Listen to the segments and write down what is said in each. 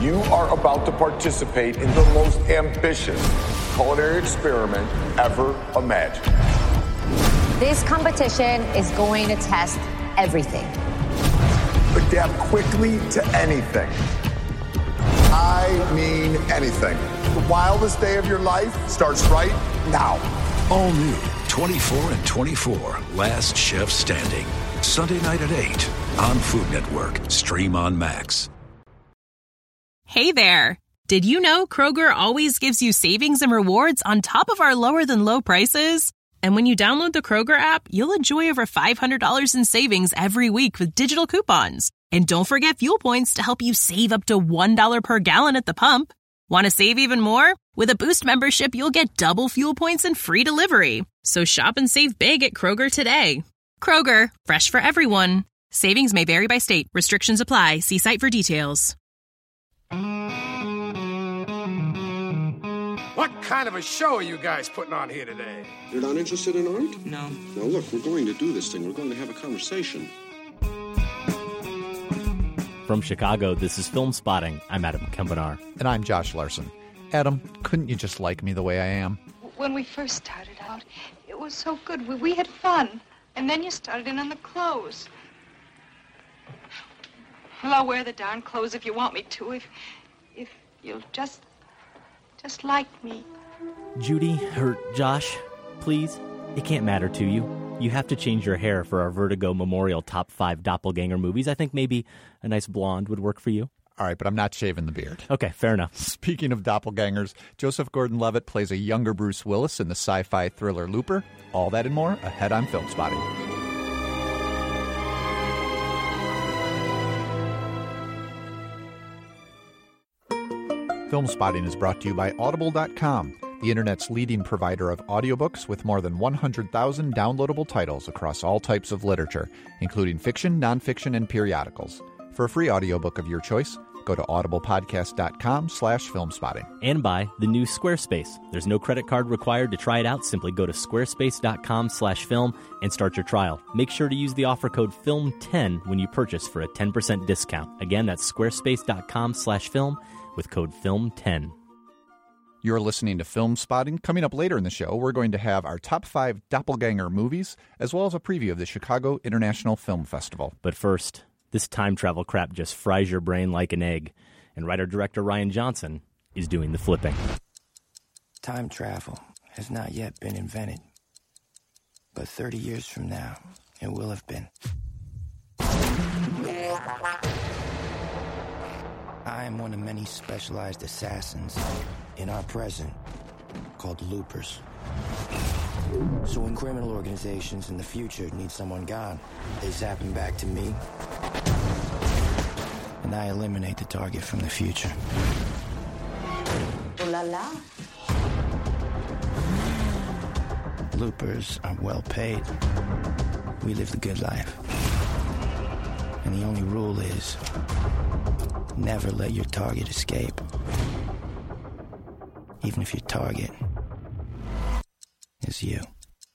You are about to participate in the most ambitious culinary experiment ever imagined. This competition is going to test everything. Adapt quickly to anything. I mean anything. The wildest day of your life starts right now. All new 24 and 24, Last Chef Standing. Sunday night at 8 on Food Network. Stream on Max. Hey there. Did you know Kroger always gives you savings and rewards on top of our lower-than-low prices? And when you download the Kroger app, you'll enjoy over $500 in savings every week with digital coupons. And don't forget fuel points to help you save up to $1 per gallon at the pump. Want to save even more? With a Boost membership, you'll get double fuel points and free delivery. So shop and save big at Kroger today. Kroger, fresh for everyone. Savings may vary by state. Restrictions apply. See site for details. What kind of a show are you guys putting on here today? You're not interested in art? No. Now look, we're going to do this thing. We're going to have a conversation. From Chicago, this is Film Spotting. I'm Adam Kempenaar. And I'm Josh Larson. Adam, couldn't you just like me the way I am? When we first started out, it was so good. We had fun. And then you started in on the clothes. Well, I'll wear the darn clothes if you want me to. If you'll just like me. Judy, or Josh, please, it can't matter to you. You have to change your hair for our Vertigo Memorial Top 5 Doppelganger movies. I think maybe a nice blonde would work for you. All right, but I'm not shaving the beard. Okay, fair enough. Speaking of doppelgangers, Joseph Gordon-Levitt plays a younger Bruce Willis in the sci-fi thriller Looper. All that and more ahead on Film Spotting. Film Spotting is brought to you by Audible.com, the internet's leading provider of audiobooks with more than 100,000 downloadable titles across all types of literature, including fiction, nonfiction, and periodicals. For a free audiobook of your choice, go to audiblepodcast.com/filmspotting. And by the new Squarespace. There's no credit card required to try it out. Simply go to squarespace.com/film and start your trial. Make sure to use the offer code FILM10 when you purchase for a 10% discount. Again, that's squarespace.com/film with code FILM10. You're listening to Film Spotting. Coming up later in the show, we're going to have our top 5 doppelganger movies, as well as a preview of the Chicago International Film Festival. But first, this time travel crap just fries your brain like an egg, and writer-director Rian Johnson is doing the flipping. Time travel has not yet been invented, but 30 years from now, it will have been. I am one of many specialized assassins in our present called loopers. So when criminal organizations in the future need someone gone, they zap him back to me, and I eliminate the target from the future. Ooh la la. Loopers are well paid. We live the good life. And the only rule is never let your target escape. Even if your target is you.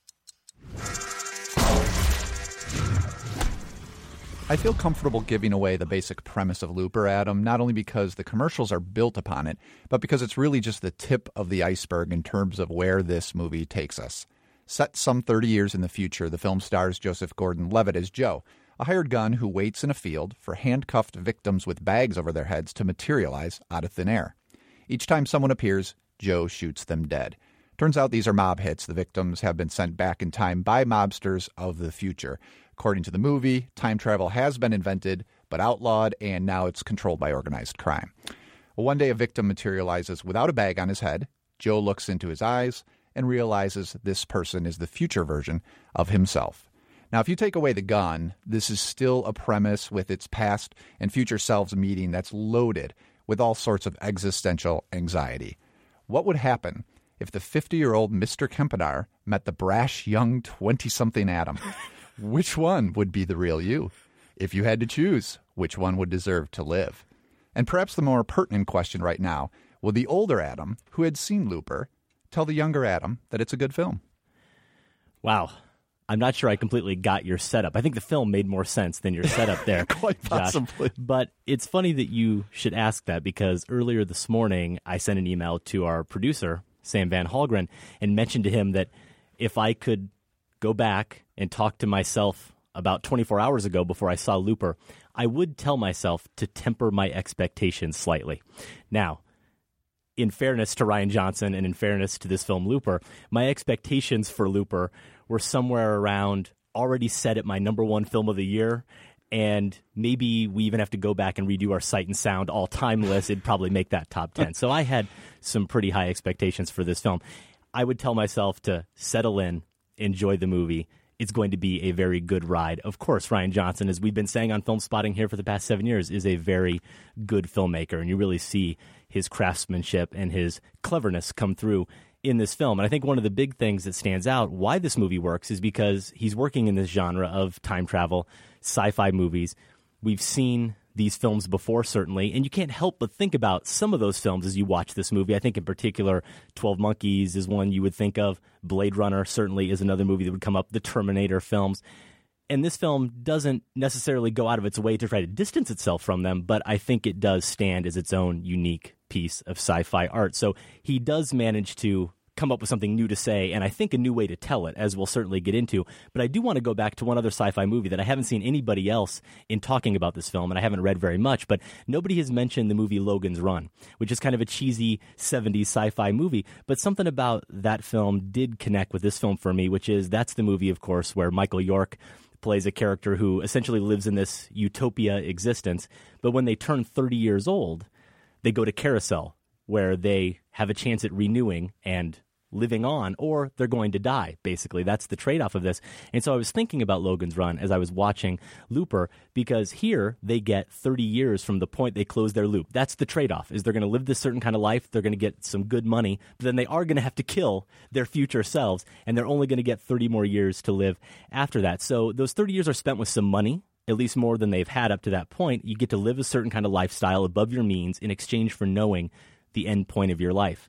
I feel comfortable giving away the basic premise of Looper, Adam, not only because the commercials are built upon it, but because it's really just the tip of the iceberg in terms of where this movie takes us. Set some 30 years in the future, the film stars Joseph Gordon-Levitt as Joe, a hired gun who waits in a field for handcuffed victims with bags over their heads to materialize out of thin air. Each time someone appears, Joe shoots them dead. Turns out these are mob hits. The victims have been sent back in time by mobsters of the future. According to the movie, time travel has been invented, but outlawed, and now it's controlled by organized crime. Well, one day a victim materializes without a bag on his head. Joe looks into his eyes and realizes this person is the future version of himself. Now, if you take away the gun, this is still a premise with its past and future selves meeting that's loaded with all sorts of existential anxiety. What would happen if the 50-year-old Mr. Kempenaar met the brash young 20-something Adam? Which one would be the real you? If you had to choose, which one would deserve to live? And perhaps the more pertinent question right now, will the older Adam, who had seen Looper, tell the younger Adam that it's a good film? Wow. I'm not sure I completely got your setup. I think the film made more sense than your setup there. Quite possibly. Josh. But it's funny that you should ask that, because earlier this morning I sent an email to our producer, Sam Van Halgren, and mentioned to him that if I could go back and talk to myself about 24 hours ago before I saw Looper, I would tell myself to temper my expectations slightly. Now, in fairness to Rian Johnson and in fairness to this film Looper, my expectations for Looper were somewhere around already set at my number one film of the year, and maybe we even have to go back and redo our Sight and Sound all-time list. It'd probably make that top 10. So I had some pretty high expectations for this film. I would tell myself to settle in, enjoy the movie. It's going to be a very good ride. Of course, Rian Johnson, as we've been saying on Film Spotting here for the past 7 years, is a very good filmmaker, and you really see his craftsmanship and his cleverness come through in this film. And I think one of the big things that stands out why this movie works is because he's working in this genre of time travel, sci-fi movies. We've seen these films before, certainly, and you can't help but think about some of those films as you watch this movie. I think in particular, 12 Monkeys is one you would think of. Blade Runner certainly is another movie that would come up. The Terminator films. And this film doesn't necessarily go out of its way to try to distance itself from them, but I think it does stand as its own unique piece of sci-fi art. So he does manage to come up with something new to say, and I think a new way to tell it, as we'll certainly get into. But I do want to go back to one other sci-fi movie that I haven't seen anybody else in talking about this film, and I haven't read very much, but nobody has mentioned the movie Logan's Run, which is kind of a cheesy 70s sci-fi movie, but something about that film did connect with this film for me, which is that's the movie, of course, where Michael York plays a character who essentially lives in this utopia existence, but when they turn 30 years old, they go to Carousel, where they have a chance at renewing and living on, or they're going to die, basically. That's the trade-off of this. And so I was thinking about Logan's Run as I was watching Looper, because here they get 30 years from the point they close their loop. That's the trade-off, is they're going to live this certain kind of life, they're going to get some good money, but then they are going to have to kill their future selves, and they're only going to get 30 more years to live after that. So those 30 years are spent with some money, at least more than they've had up to that point. You get to live a certain kind of lifestyle above your means in exchange for knowing the end point of your life.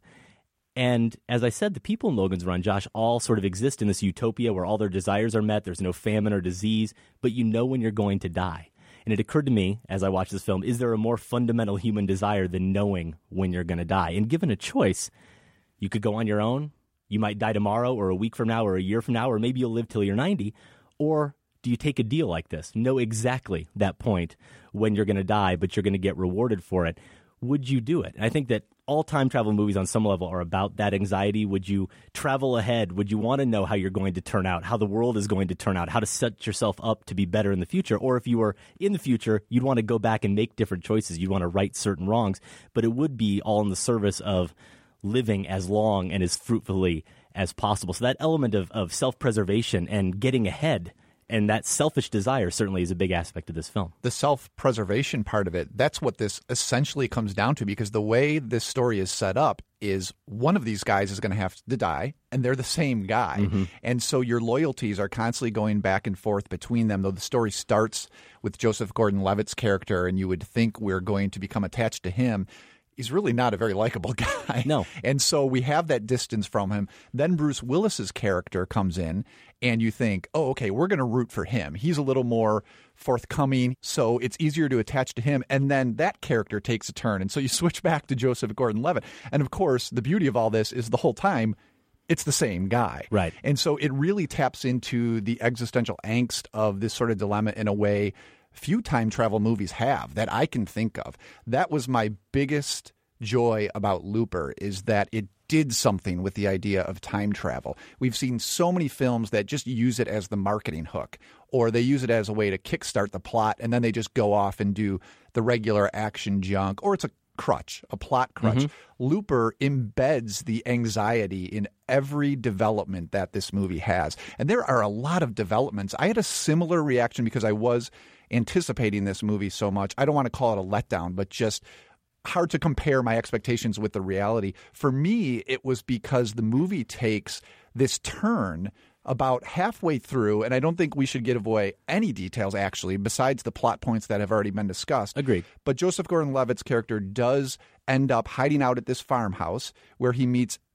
And as I said, the people in Logan's Run, Josh, all sort of exist in this utopia where all their desires are met. There's no famine or disease, but you know when you're going to die. And it occurred to me as I watched this film, is there a more fundamental human desire than knowing when you're going to die? And given a choice, you could go on your own. You might die tomorrow or a week from now or a year from now, or maybe you'll live till you're 90. Or do you take a deal like this? Know exactly that point when you're going to die, but you're going to get rewarded for it. Would you do it? And I think that all time travel movies on some level are about that anxiety. Would you travel ahead? Would you want to know how you're going to turn out, how the world is going to turn out, how to set yourself up to be better in the future? Or if you were in the future, you'd want to go back and make different choices. You'd want to right certain wrongs, but it would be all in the service of living as long and as fruitfully as possible. So that element of self-preservation and getting ahead, and that selfish desire certainly is a big aspect of this film. The self-preservation part of it, that's what this essentially comes down to, because the way this story is set up is one of these guys is going to have to die, and they're the same guy. Mm-hmm. And so your loyalties are constantly going back and forth between them, though the story starts with Joseph Gordon-Levitt's character, and you would think we're going to become attached to him. He's really not a very likable guy. No. And so we have that distance from him. Then Bruce Willis's character comes in, and you think, oh, okay, we're going to root for him. He's a little more forthcoming, so it's easier to attach to him. And then that character takes a turn. And so you switch back to Joseph Gordon-Levitt. And of course, the beauty of all this is the whole time, it's the same guy. Right. And so it really taps into the existential angst of this sort of dilemma in a way few time travel movies have that I can think of. That was my biggest joy about Looper, is that it did something with the idea of time travel. We've seen so many films that just use it as the marketing hook, or they use it as a way to kickstart the plot, and then they just go off and do the regular action junk, or it's a crutch, a plot crutch. Mm-hmm. Looper embeds the anxiety in every development that this movie has. And there are a lot of developments. I had a similar reaction because I was anticipating this movie so much. I don't want to call it a letdown, but just hard to compare my expectations with the reality. For me, it was because the movie takes this turn about halfway through, and I don't think we should give away any details, actually, besides the plot points that have already been discussed. Agreed. But Joseph Gordon-Levitt's character does end up hiding out at this farmhouse where he meets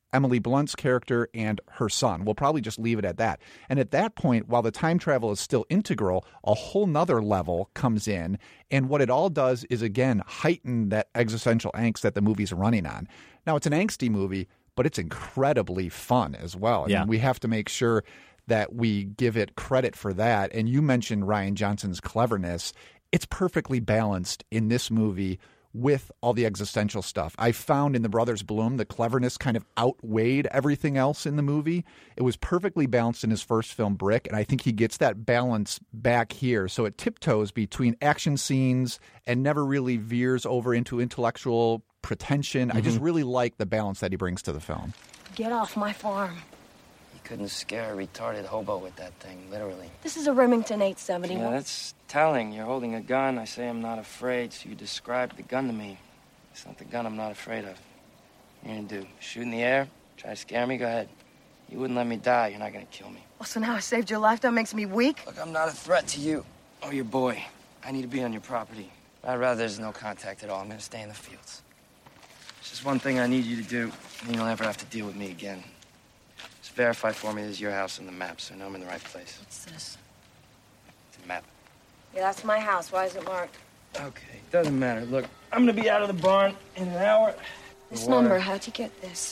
Emily Blunt's character and her son. We'll probably just leave it at that. And at that point, while the time travel is still integral, a whole nother level comes in. And what it all does is, again, heighten that existential angst that the movie's running on. Now, it's an angsty movie, but it's incredibly fun as well. Yeah. And we have to make sure that we give it credit for that. And you mentioned Rian Johnson's cleverness. It's perfectly balanced in this movie with all the existential stuff. I found in The Brothers Bloom, the cleverness kind of outweighed everything else in the movie. It was perfectly balanced in his first film, Brick, and I think he gets that balance back here. So it tiptoes between action scenes and never really veers over into intellectual pretension. I just really like the balance that he brings to the film. Get off my farm. You couldn't scare a retarded hobo with that thing, literally. This is a Remington 871. Yeah, that's telling. You're holding a gun. I say I'm not afraid, so you describe the gun to me. It's not the gun I'm not afraid of. What are you gonna do? Shoot in the air? Try to scare me? Go ahead. You wouldn't let me die. You're not gonna kill me. Oh, so now I saved your life? That makes me weak? Look, I'm not a threat to you or your boy. I need to be on your property. I'd rather there's no contact at all. I'm gonna stay in the fields. There's just one thing I need you to do, and you'll never have to deal with me again. Just verify for me this is your house on the map, so I know I'm in the right place. What's this? It's a map. Yeah, that's my house. Why is it marked? Okay, doesn't matter. Look, I'm gonna be out of the barn in an hour. This number, how'd you get this?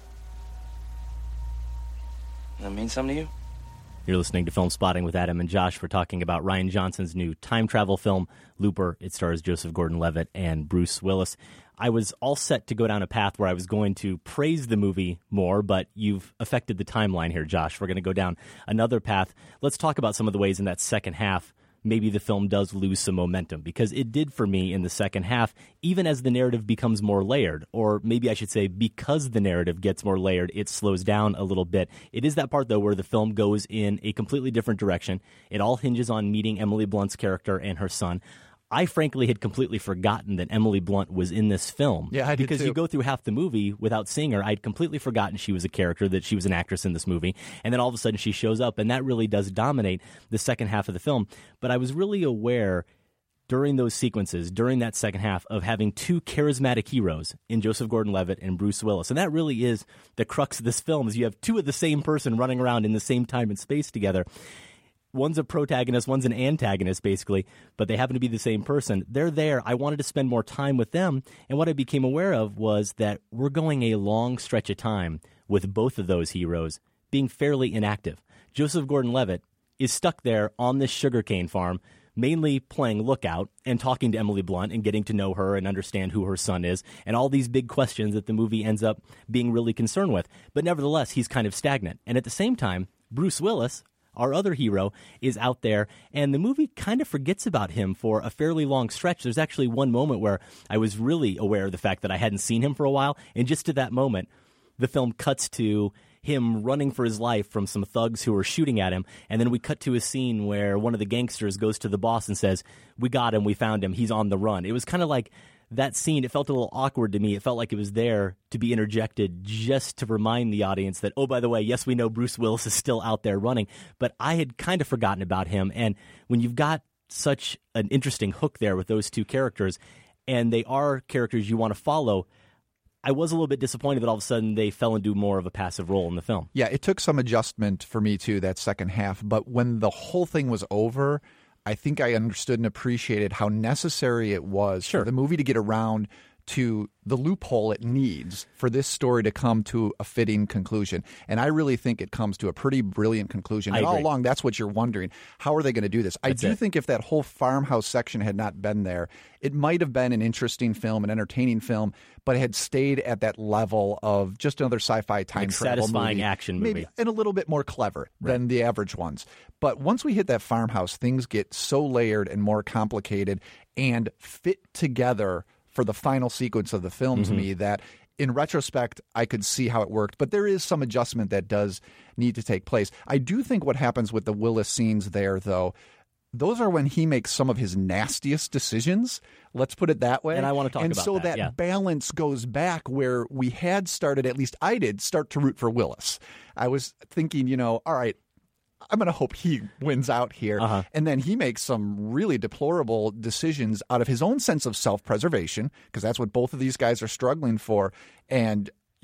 Does that mean something to you? You're listening to Film Spotting with Adam and Josh. We're talking about Rian Johnson's new time travel film, Looper. It stars Joseph Gordon-Levitt and Bruce Willis. I was all set to go down a path where I was going to praise the movie more, but you've affected the timeline here, Josh. We're going to go down another path. Let's talk about some of the ways in that second half maybe the film does lose some momentum, because it did for me in the second half, even as the narrative becomes more layered, or maybe I should say because the narrative gets more layered, it slows down a little bit. It is that part, though, where the film goes in a completely different direction. It all hinges on meeting Emily Blunt's character and her son. I frankly had completely forgotten that Emily Blunt was in this film. Yeah, I did because too. you go through half the movie without seeing her. I'd completely forgotten she was a character, that she was an actress in this movie. And then all of a sudden she shows up, and that really does dominate the second half of the film. But I was really aware during those sequences, during that second half, of having two charismatic heroes in Joseph Gordon-Levitt and Bruce Willis. And that really is the crux of this film, is you have two of the same person running around in the same time and space together. One's a protagonist, one's an antagonist, basically, but they happen to be the same person. They're there. I wanted to spend more time with them, and what I became aware of was that we're going a long stretch of time with both of those heroes being fairly inactive. Joseph Gordon-Levitt is stuck there on this sugarcane farm, mainly playing lookout and talking to Emily Blunt and getting to know her and understand who her son is, and all these big questions that the movie ends up being really concerned with. But nevertheless, he's kind of stagnant. And at the same time, Bruce Willis, our other hero, is out there, and the movie kind of forgets about him for a fairly long stretch. There's actually one moment where I was really aware of the fact that I hadn't seen him for a while, and just to that moment, the film cuts to him running for his life from some thugs who are shooting at him, and then we cut to a scene where one of the gangsters goes to the boss and says, "We got him, we found him, he's on the run." It was kind of like that scene, it felt a little awkward to me. It felt like it was there to be interjected just to remind the audience that, oh, by the way, yes, we know Bruce Willis is still out there running, but I had kind of forgotten about him. And when you've got such an interesting hook there with those two characters, and they are characters you want to follow, I was a little bit disappointed that all of a sudden they fell into more of a passive role in the film. Yeah, it took some adjustment for me, too, that second half. But when the whole thing was over, I think I understood and appreciated how necessary it was for the movie to get around to the loophole it needs for this story to come to a fitting conclusion. And I really think it comes to a pretty brilliant conclusion. And all along, that's what you're wondering. How are they going to do this? I do think if that whole farmhouse section had not been there, it might have been an interesting film, an entertaining film, but it had stayed at that level of just another sci-fi time travel satisfying movie. action movie. Maybe, and a little bit more clever than the average ones. But once we hit that farmhouse, things get so layered and more complicated and fit together for the final sequence of the film to me that in retrospect, I could see how it worked. But there is some adjustment that does need to take place. I do think what happens with the Willis scenes there, though, those are when he makes some of his nastiest decisions. Let's put it that way. And I want to talk about that. And so that balance goes back where we had started, at least I did, start to root for Willis. I was thinking, all right, I'm going to hope he wins out here. And then he makes some really deplorable decisions out of his own sense of self-preservation, because that's what both of these guys are struggling for. And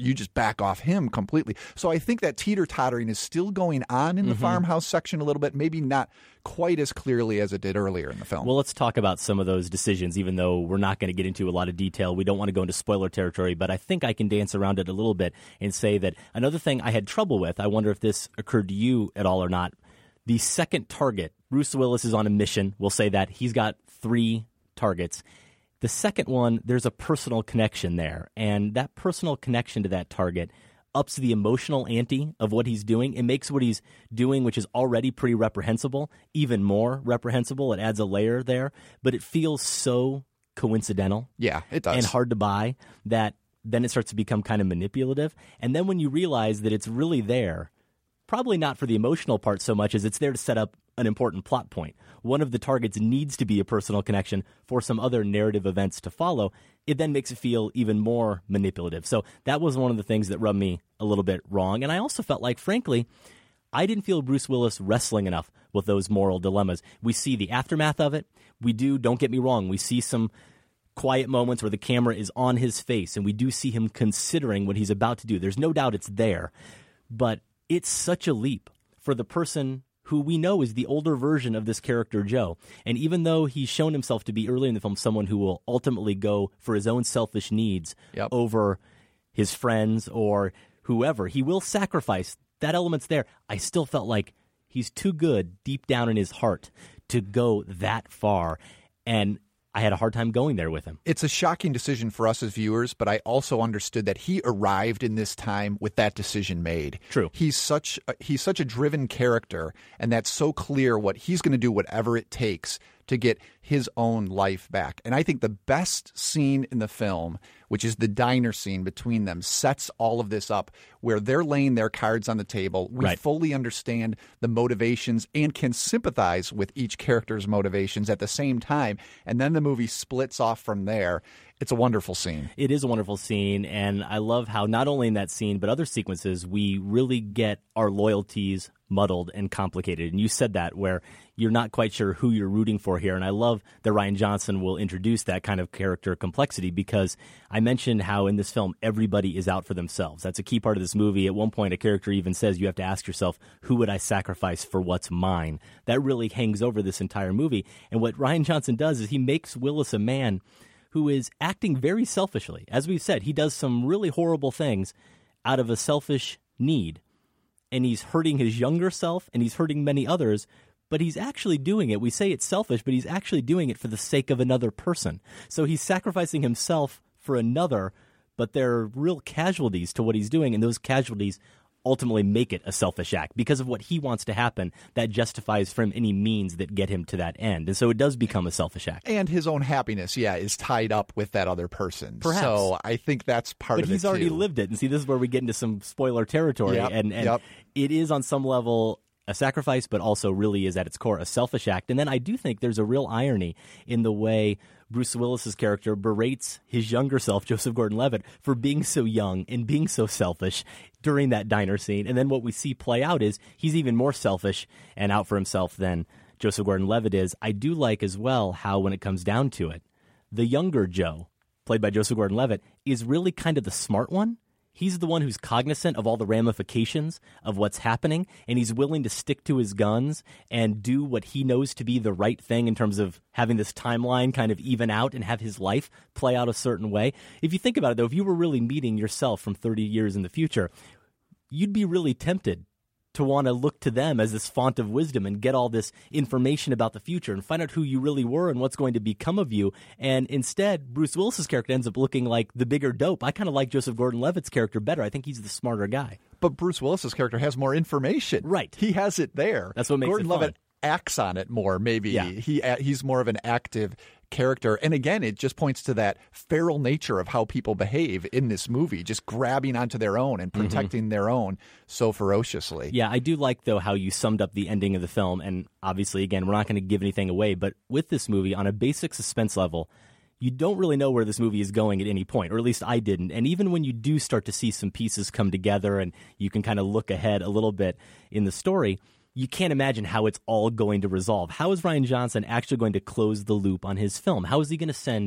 you just back off him completely. So I think that teeter-tottering is still going on in the farmhouse section a little bit, maybe not quite as clearly as it did earlier in the film. Well, let's talk about some of those decisions, even though we're not going to get into a lot of detail. We don't want to go into spoiler territory, but I think I can dance around it a little bit and say that another thing I had trouble with, I wonder if this occurred to you at all or not, the second target. Bruce Willis is on a mission. We'll say that. He's got 3 targets. The second one, there's a personal connection there, and that personal connection to that target ups the emotional ante of what he's doing. It makes what he's doing, which is already pretty reprehensible, even more reprehensible. It adds a layer there, but it feels so coincidental. Yeah, it does. And hard to buy that then it starts to become kind of manipulative. And then when you realize that it's really there, probably not for the emotional part so much as it's there to set up an important plot point. One of the targets needs to be a personal connection for some other narrative events to follow. It then makes it feel even more manipulative. So that was one of the things that rubbed me a little bit wrong. And I also felt like, frankly, I didn't feel Bruce Willis wrestling enough with those moral dilemmas. We see the aftermath of it. We do, don't get me wrong, we see some quiet moments where the camera is on his face, and we do see him considering what he's about to do. There's no doubt it's there. But it's such a leap for the person who we know is the older version of this character, Joe. And even though he's shown himself to be early in the film someone who will ultimately go for his own selfish needs over his friends or whoever, he will sacrifice. That element's there. I still felt like he's too good deep down in his heart to go that far. And I had a hard time going there with him. It's a shocking decision for us as viewers, but I also understood that he arrived in this time with that decision made. True. He's such a driven character, and that's so clear what he's going to do whatever it takes to get his own life back. And I think the best scene in the film, which is the diner scene between them, sets all of this up where they're laying their cards on the table. We fully understand the motivations and can sympathize with each character's motivations at the same time. And then the movie splits off from there. It's a wonderful scene. It is a wonderful scene, and I love how not only in that scene, but other sequences, we really get our loyalties muddled and complicated. And you said that, where you're not quite sure who you're rooting for here. And I love that Rian Johnson will introduce that kind of character complexity, because I mentioned how in this film, everybody is out for themselves. That's a key part of this movie. At one point, a character even says, you have to ask yourself, who would I sacrifice for what's mine? That really hangs over this entire movie. And what Rian Johnson does is he makes Willis a man who is acting very selfishly. As we've said, he does some really horrible things out of a selfish need. And he's hurting his younger self, and he's hurting many others, but he's actually doing it. We say it's selfish, but he's actually doing it for the sake of another person. So he's sacrificing himself for another, but there are real casualties to what he's doing, and those casualties ultimately make it a selfish act because of what he wants to happen. That justifies from any means that get him to that end. And so it does become a selfish act. And his own happiness, is tied up with that other person. Perhaps. So I think that's part of it, But he's already lived it. And see, this is where we get into some spoiler territory. And it is on some level a sacrifice, but also really is at its core a selfish act. And then I do think there's a real irony in the way Bruce Willis's character berates his younger self, Joseph Gordon-Levitt, for being so young and being so selfish during that diner scene. And then what we see play out is he's even more selfish and out for himself than Joseph Gordon-Levitt is. I do like as well how, when it comes down to it, the younger Joe, played by Joseph Gordon-Levitt, is really kind of the smart one. He's the one who's cognizant of all the ramifications of what's happening, and he's willing to stick to his guns and do what he knows to be the right thing in terms of having this timeline kind of even out and have his life play out a certain way. If you think about it, though, if you were really meeting yourself from 30 years in the future, you'd be really tempted to want to look to them as this font of wisdom and get all this information about the future and find out who you really were and what's going to become of you. And instead, Bruce Willis's character ends up looking like the bigger dope. I kind of like Joseph Gordon-Levitt's character better. I think he's the smarter guy. But Bruce Willis's character has more information. Right. He has it there. That's what makes Gordon-Levitt acts on it more, maybe. Yeah. He's more of an active character. And again, it just points to that feral nature of how people behave in this movie, just grabbing onto their own and protecting their own so ferociously. Yeah, I do like, though, how you summed up the ending of the film. And obviously, again, we're not going to give anything away, but with this movie, on a basic suspense level, you don't really know where this movie is going at any point, or at least I didn't. And even when you do start to see some pieces come together and you can kind of look ahead a little bit in the story, you can't imagine how it's all going to resolve. How is Rian Johnson actually going to close the loop on his film? How is he going to send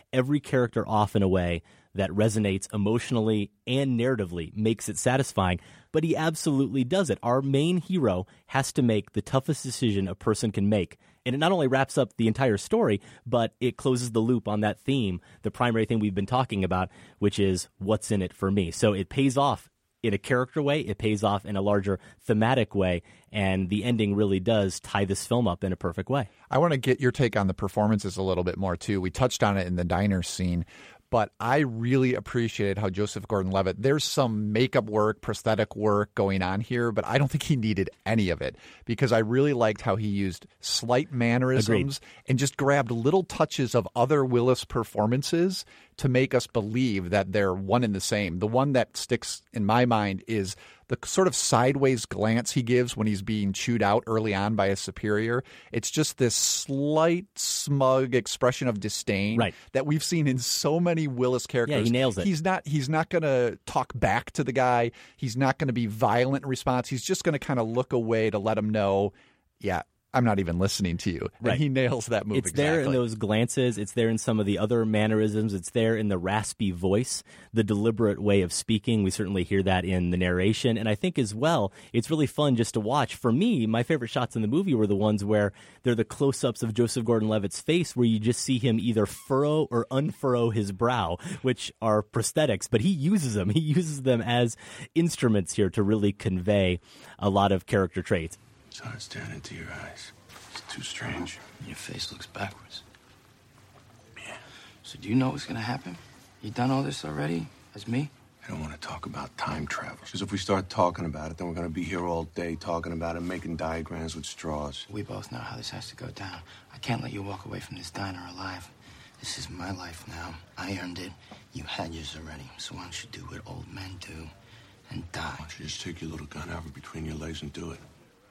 every character off in a way that resonates emotionally and narratively, makes it satisfying, but he absolutely does it. Our main hero has to make the toughest decision a person can make. And it not only wraps up the entire story, but it closes the loop on that theme, the primary thing we've been talking about, which is what's in it for me. So it pays off in a character way, it pays off in a larger thematic way, and the ending really does tie this film up in a perfect way. I want to get your take on the performances a little bit more, too. We touched on it in the diner scene, but I really appreciated how Joseph Gordon-Levitt, there's some makeup work, prosthetic work going on here, but I don't think he needed any of it because I really liked how he used slight mannerisms and just grabbed little touches of other Willis performances to make us believe that they're one and the same. The one that sticks in my mind is the sort of sideways glance he gives when he's being chewed out early on by a superior. It's just this slight, smug expression of disdain that we've seen in so many Willis characters. Yeah, he nails it. He's not going to talk back to the guy. He's not going to be violent in response. He's just going to kind of look away to let him know, yeah, I'm not even listening to you. And he nails that move. It's there in those glances. It's there in some of the other mannerisms. It's there in the raspy voice, the deliberate way of speaking. We certainly hear that in the narration. And I think as well, it's really fun just to watch. For me, my favorite shots in the movie were the ones where they're the close-ups of Joseph Gordon-Levitt's face where you just see him either furrow or unfurrow his brow, which are prosthetics. But he uses them. He uses them as instruments here to really convey a lot of character traits. It's hard staring into your eyes. It's too strange. Your face looks backwards. Yeah. So do you know what's going to happen? You done all this already? As me? I don't want to talk about time travel. Because if we start talking about it, then we're going to be here all day talking about it, making diagrams with straws. We both know how this has to go down. I can't let you walk away from this diner alive. This is my life now. I earned it. You had yours already. So why don't you do what old men do and die? Why don't you just take your little gun out between your legs and do it?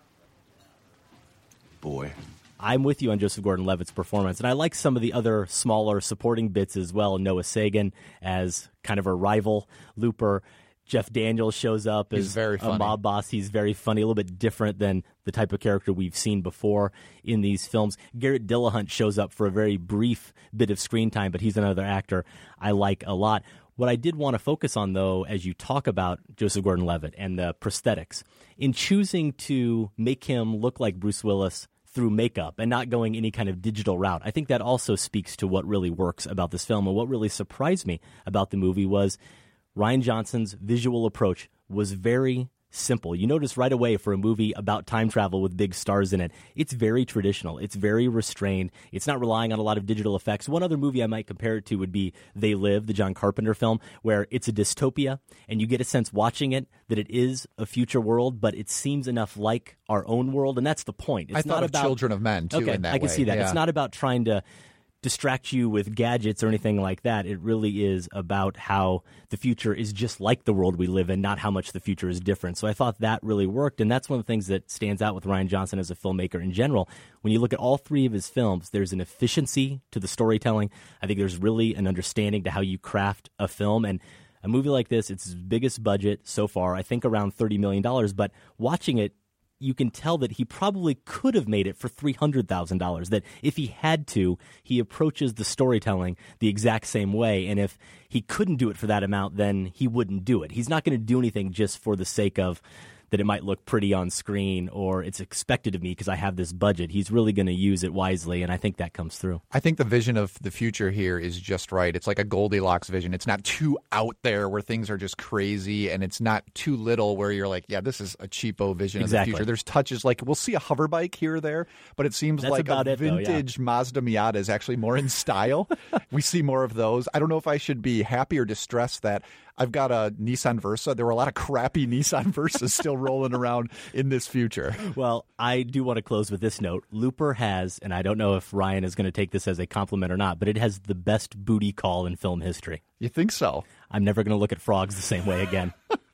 Boy. I'm with you on Joseph Gordon-Levitt's performance, and I like some of the other smaller supporting bits as well. Noah Sagan as kind of a rival Looper. Jeff Daniels shows up as a mob boss. He's very funny, a little bit different than the type of character we've seen before in these films. Garrett Dillahunt shows up for a very brief bit of screen time, but he's another actor I like a lot. What I did want to focus on, though, as you talk about Joseph Gordon-Levitt and the prosthetics, in choosing to make him look like Bruce Willis through makeup and not going any kind of digital route. I think that also speaks to what really works about this film. And what really surprised me about the movie was Rian Johnson's visual approach was very simple. You notice right away for a movie about time travel with big stars in it, it's very traditional. It's very restrained. It's not relying on a lot of digital effects. One other movie I might compare it to would be They Live, the John Carpenter film, where it's a dystopia, and you get a sense watching it that it is a future world, but it seems enough like our own world, and that's the point. It's I thought not of about Children of Men, too, in that way. I can see that. Yeah. It's not about trying to distract you with gadgets or anything like that. It really is about how the future is just like the world we live in, not how much the future is different. So I thought that really worked, and that's one of the things that stands out with Rian Johnson as a filmmaker in general. When you look at all three of his films, there's an efficiency to the storytelling. I think there's really an understanding to how you craft a film, and a movie like this, it's his biggest budget so far, I think around $30 million, but watching it, you can tell that he probably could have made it for $300,000, that if he had to, he approaches the storytelling the exact same way. And if he couldn't do it for that amount, then he wouldn't do it. He's not going to do anything just for the sake of that it might look pretty on screen or it's expected of me because I have this budget. He's really going to use it wisely, and I think that comes through. I think the vision of the future here is just right. It's like a Goldilocks vision. It's not too out there where things are just crazy, and it's not too little where you're like, yeah, this is a cheapo vision of the future. There's touches like we'll see a hover bike here or there, but it seems like a vintage Mazda Miata is actually more in style. We see more of those. I don't know if I should be happy or distressed that I've got a Nissan Versa. There were a lot of crappy Nissan Versas still rolling around in this future. Well, I do want to close with this note. Looper has, and I don't know if Ryan is going to take this as a compliment or not, but it has the best booty call in film history. You think so? I'm never going to look at frogs the same way again.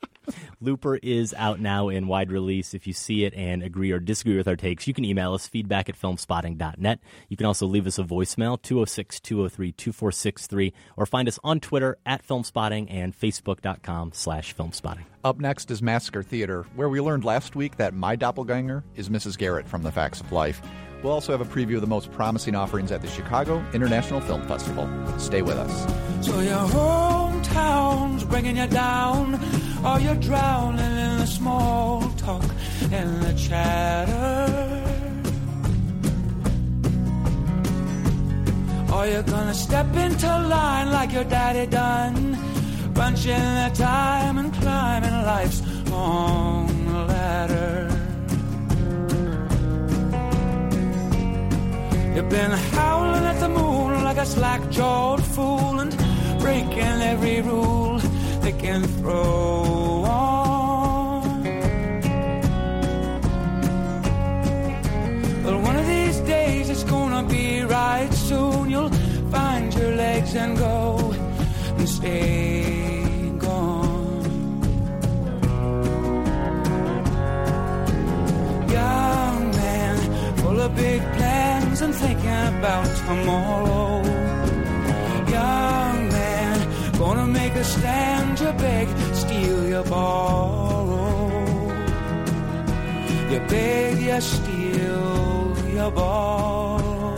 Looper is out now in wide release. If you see it and agree or disagree with our takes, you can email us, feedback@filmspotting.net. You can also leave us a voicemail, 206-203-2463, or find us on Twitter @filmspotting and facebook.com/filmspotting. Up next is Massacre Theater, where we learned last week that my doppelganger is Mrs. Garrett from The Facts of Life. We'll also have a preview of the most promising offerings at the Chicago International Film Festival. Stay with us. So your hometown's bringing you down, or you're drowning in the small talk and the chatter. Or you're gonna step into line like your daddy done, punching the time and climbing life's long ladder. You've been howling at the moon like a slack-jawed fool and breaking every rule they can throw on. Well, one of these days it's gonna be right soon. You'll find your legs and go and stay gone. Young man, full of big plans and thinking about tomorrow. Young man, gonna make a stand, you beg, steal, you borrow. You beg, you steal, you borrow.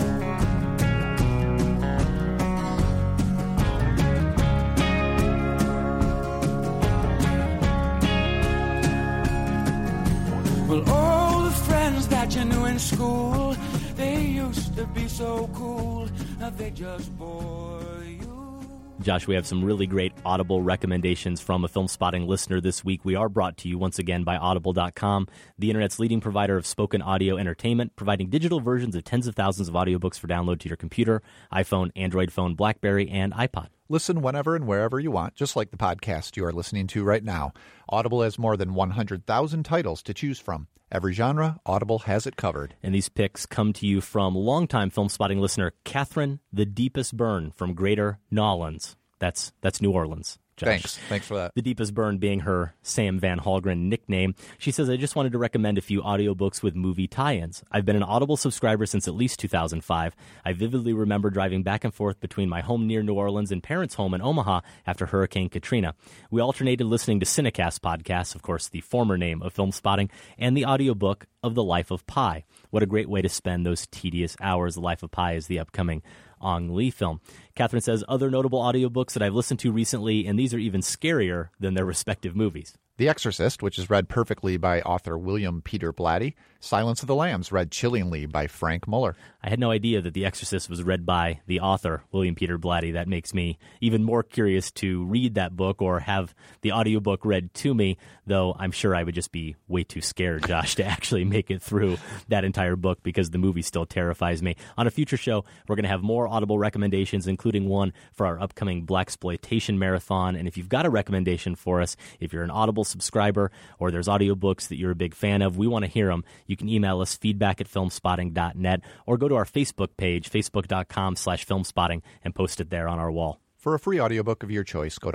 Well, all the friends that you knew in school, they used to be so cool, now they just bore you. Josh, we have some really great Audible recommendations from a Film Spotting listener this week. We are brought to you once again by Audible.com, the internet's leading provider of spoken audio entertainment, providing digital versions of tens of thousands of audiobooks for download to your computer, iPhone, Android phone, BlackBerry, and iPod. Listen whenever and wherever you want, just like the podcast you are listening to right now. Audible has more than 100,000 titles to choose from. Every genre, Audible has it covered. And these picks come to you from longtime Film Spotting listener Catherine The Deepest Burn from Greater Nolans. That's New Orleans. Josh. Thanks for that. The Deepest Burn being her Sam Van Hallgren nickname. She says, I just wanted to recommend a few audiobooks with movie tie-ins. I've been an Audible subscriber since at least 2005. I vividly remember driving back and forth between my home near New Orleans and parents' home in Omaha after Hurricane Katrina. We alternated listening to Cinecast podcasts, of course, the former name of Film Spotting, and the audiobook of The Life of Pi. What a great way to spend those tedious hours. The Life of Pi is the upcoming Ang Lee film. Catherine says, other notable audiobooks that I've listened to recently, and these are even scarier than their respective movies. The Exorcist, which is read perfectly by author William Peter Blatty. Silence of the Lambs, read chillingly by Frank Muller. I had no idea that The Exorcist was read by the author, William Peter Blatty. That makes me even more curious to read that book or have the audiobook read to me, though I'm sure I would just be way too scared, Josh, to actually make it through that entire book because the movie still terrifies me. On a future show, we're going to have more Audible recommendations, including one for our upcoming Blaxploitation Marathon. And if you've got a recommendation for us, if you're an Audible subscriber or there's audiobooks that you're a big fan of, we want to hear them. You can email us feedback@filmspotting.net or go to our Facebook page, facebook.com/filmspotting, and post it there on our wall. For a free audiobook of your choice, go to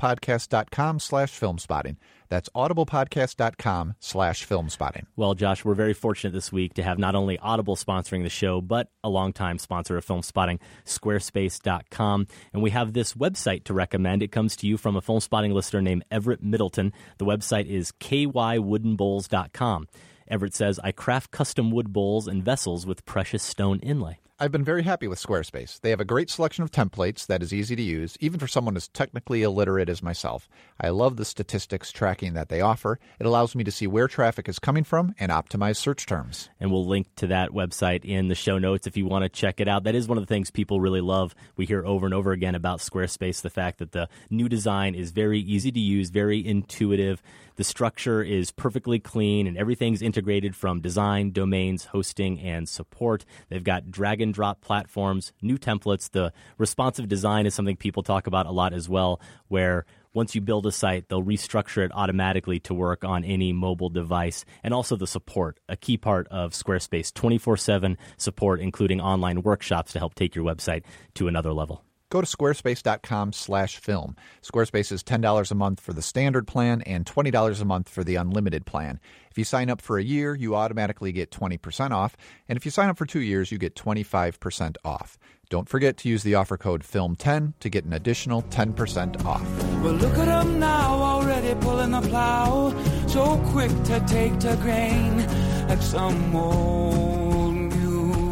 audiblepodcast.com/filmspotting. That's audiblepodcast.com/filmspotting. Well, Josh, we're very fortunate this week to have not only Audible sponsoring the show, but a longtime sponsor of Film Spotting, Squarespace.com. And we have this website to recommend. It comes to you from a Film Spotting listener named Everett Middleton. The website is kywoodenbowls.com. Everett says, I craft custom wood bowls and vessels with precious stone inlay. I've been very happy with Squarespace. They have a great selection of templates that is easy to use, even for someone as technically illiterate as myself. I love the statistics tracking that they offer. It allows me to see where traffic is coming from and optimize search terms. And we'll link to that website in the show notes if you want to check it out. That is one of the things people really love. We hear over and over again about Squarespace, the fact that the new design is very easy to use, very intuitive. The structure is perfectly clean, and everything's integrated from design, domains, hosting, and support. They've got drag-and-drop platforms, new templates. The responsive design is something people talk about a lot as well, where once you build a site, they'll restructure it automatically to work on any mobile device. And also the support, a key part of Squarespace, 24/7 support, including online workshops to help take your website to another level. Go to squarespace.com/film. Squarespace is $10 a month for the standard plan and $20 a month for the unlimited plan. If you sign up for a year, you automatically get 20% off. And if you sign up for 2 years, you get 25% off. Don't forget to use the offer code FILM10 to get an additional 10% off. Well, look at them now, already pulling the plow. So quick to take to grain, like some old mule.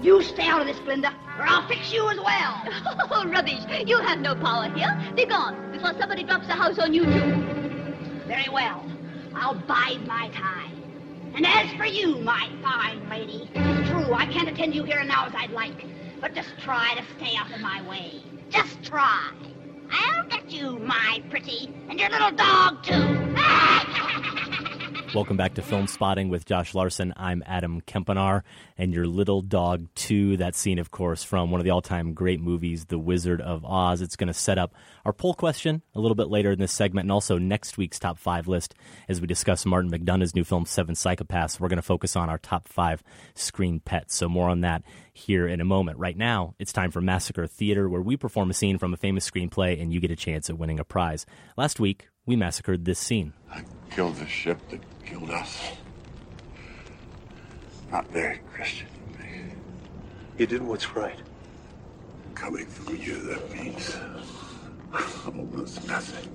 You stay out of this, Glinda, or I'll fix you as well. Oh, rubbish. You have no power here. Be gone before somebody drops a house on you, too. Very well. I'll bide my time. And as for you, my fine lady, it's true, I can't attend you here and now as I'd like. But just try to stay out of my way. Just try. I'll get you, my pretty, and your little dog, too. Welcome back to Film Spotting with Josh Larson. I'm Adam Kempenaar, and your little dog, too. That scene, of course, from one of the all-time great movies, The Wizard of Oz. It's going to set up our poll question a little bit later in this segment, and also next week's top 5 list as we discuss Martin McDonagh's new film, Seven Psychopaths. We're going to focus on our top 5 screen pets, so more on that here in a moment. Right now, it's time for Massacre Theater, where we perform a scene from a famous screenplay, and you get a chance at winning a prize. Last week, we massacred this scene. I killed the ship that killed us. Not very Christian of me. You did what's right. Coming from you, that means almost nothing.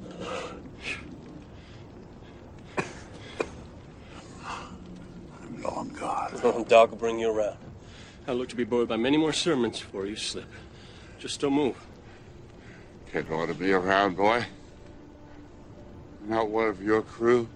I'm long gone. Oh, Doc will bring you around. I look to be buoyed by many more sermons before you slip. Just don't move. Can't want to be around, boy. Not one of your crew.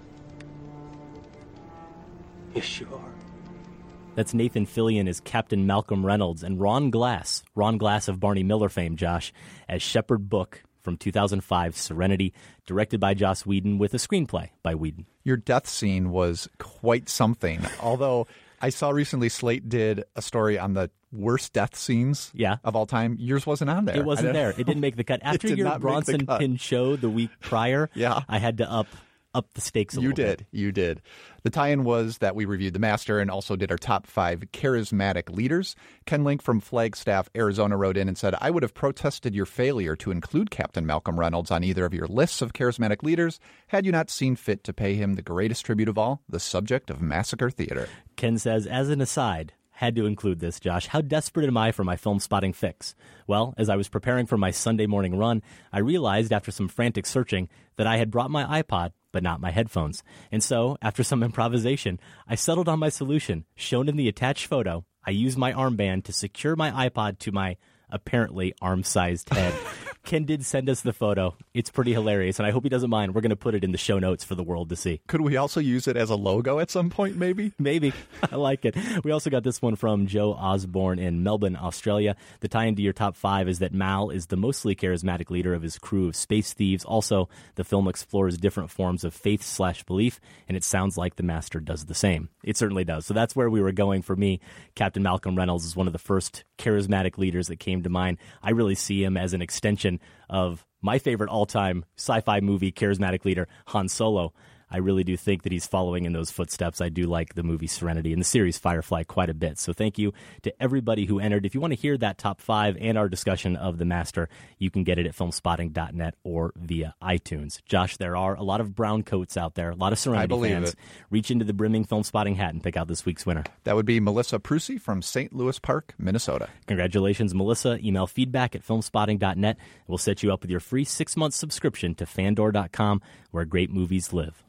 Yes, you are. That's Nathan Fillion as Captain Malcolm Reynolds, and Ron Glass of Barney Miller fame, Josh, as Shepard Book from 2005's Serenity, directed by Joss Whedon with a screenplay by Whedon. Your death scene was quite something, although I saw recently Slate did a story on the worst death scenes of all time. Yours wasn't on there. It wasn't there. It didn't make the cut. After your Bronson Pinchot the week prior, I had to up the stakes a little bit. You did. The tie-in was that we reviewed The Master and also did our top 5 charismatic leaders. Ken Link from Flagstaff, Arizona wrote in and said, I would have protested your failure to include Captain Malcolm Reynolds on either of your lists of charismatic leaders had you not seen fit to pay him the greatest tribute of all, the subject of Massacre Theater. Ken says, as an aside, had to include this, Josh. How desperate am I for my film spotting fix? Well, as I was preparing for my Sunday morning run, I realized after some frantic searching that I had brought my iPod, but not my headphones. And so, after some improvisation, I settled on my solution. Shown in the attached photo, I used my armband to secure my iPod to my apparently arm-sized head. Ken did send us the photo. It's pretty hilarious, and I hope he doesn't mind. We're going to put it in the show notes for the world to see. Could we also use it as a logo at some point, maybe? Maybe. I like it. We also got this one from Joe Osborne in Melbourne, Australia. The tie-in to your top 5 is that Mal is the mostly charismatic leader of his crew of space thieves. Also, the film explores different forms of faith/belief, and it sounds like The Master does the same. It certainly does. So that's where we were going for me. Captain Malcolm Reynolds is one of the first charismatic leaders that came to mind. I really see him as an extension of my favorite all-time sci-fi movie charismatic leader, Han Solo. I really do think that he's following in those footsteps. I do like the movie Serenity and the series Firefly quite a bit. So thank you to everybody who entered. If you want to hear that top 5 and our discussion of The Master, you can get it at filmspotting.net or via iTunes. Josh, there are a lot of brown coats out there, a lot of Serenity fans. Reach into the brimming Film Spotting hat and pick out this week's winner. That would be Melissa Prusy from St. Louis Park, Minnesota. Congratulations, Melissa. Email feedback at filmspotting.net. We'll set you up with your free 6-month subscription to Fandor.com, where great movies live.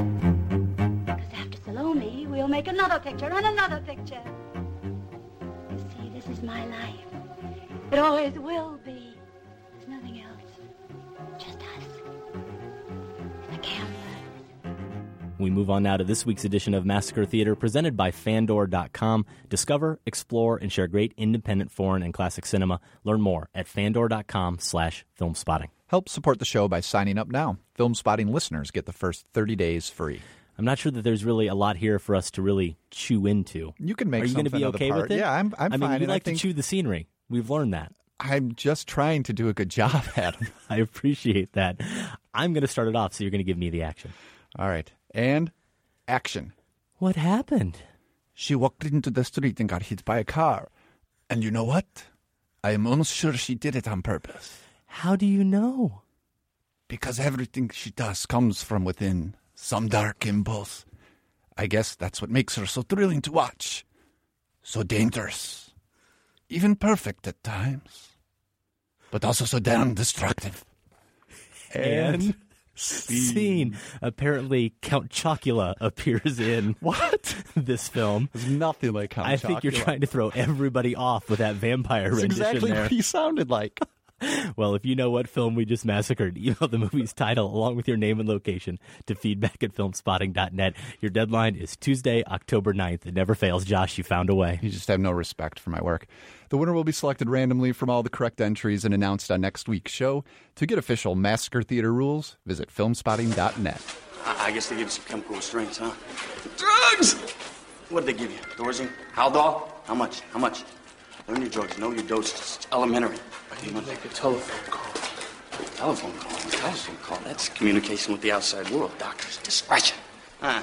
Because after Salome, we'll make another picture and another picture. You see, this is my life. It always will be. There's nothing else. Just us. And the camera. We move on now to this week's edition of Massacre Theater, presented by Fandor.com. Discover, explore, and share great independent, foreign, and classic cinema. Learn more at Fandor.com/filmspotting. Help support the show by signing up now. Film Spotting listeners get the first 30 days free. I'm not sure that there's really a lot here for us to really chew into. You can make Are you something going to be okay with it? Yeah, I'm fine. I mean, we like to chew the scenery. We've learned that. I'm just trying to do a good job, Adam. I appreciate that. I'm going to start it off, so you're going to give me the action. All right. And action. What happened? She walked into the street and got hit by a car. And you know what? I am almost sure she did it on purpose. How do you know? Because everything she does comes from within, some dark impulse. I guess that's what makes her so thrilling to watch. So dangerous. Even perfect at times. But also so damn destructive. And Scene. Apparently, Count Chocula appears in this film. It's nothing like Count Chocula. I think you're trying to throw everybody off with that vampire rendition exactly there. what he sounded like. Well, if you know what film we just massacred, email the movie's title along with your name and location to feedback@filmspotting.net. Your deadline is Tuesday, October 9th. It never fails. Josh, you found a way. You just have no respect for my work. The winner will be selected randomly from all the correct entries and announced on next week's show. To get official Massacre Theater rules, visit filmspotting.net. I guess they give you some chemical restraints, huh? Drugs! What did they give you? Thorazine? Haldol? How much? Learn your drugs. Know your doses. It's elementary. I need to make a telephone call. Telephone call? A telephone call? That's communication with the outside world. Doctor's discretion. Hey,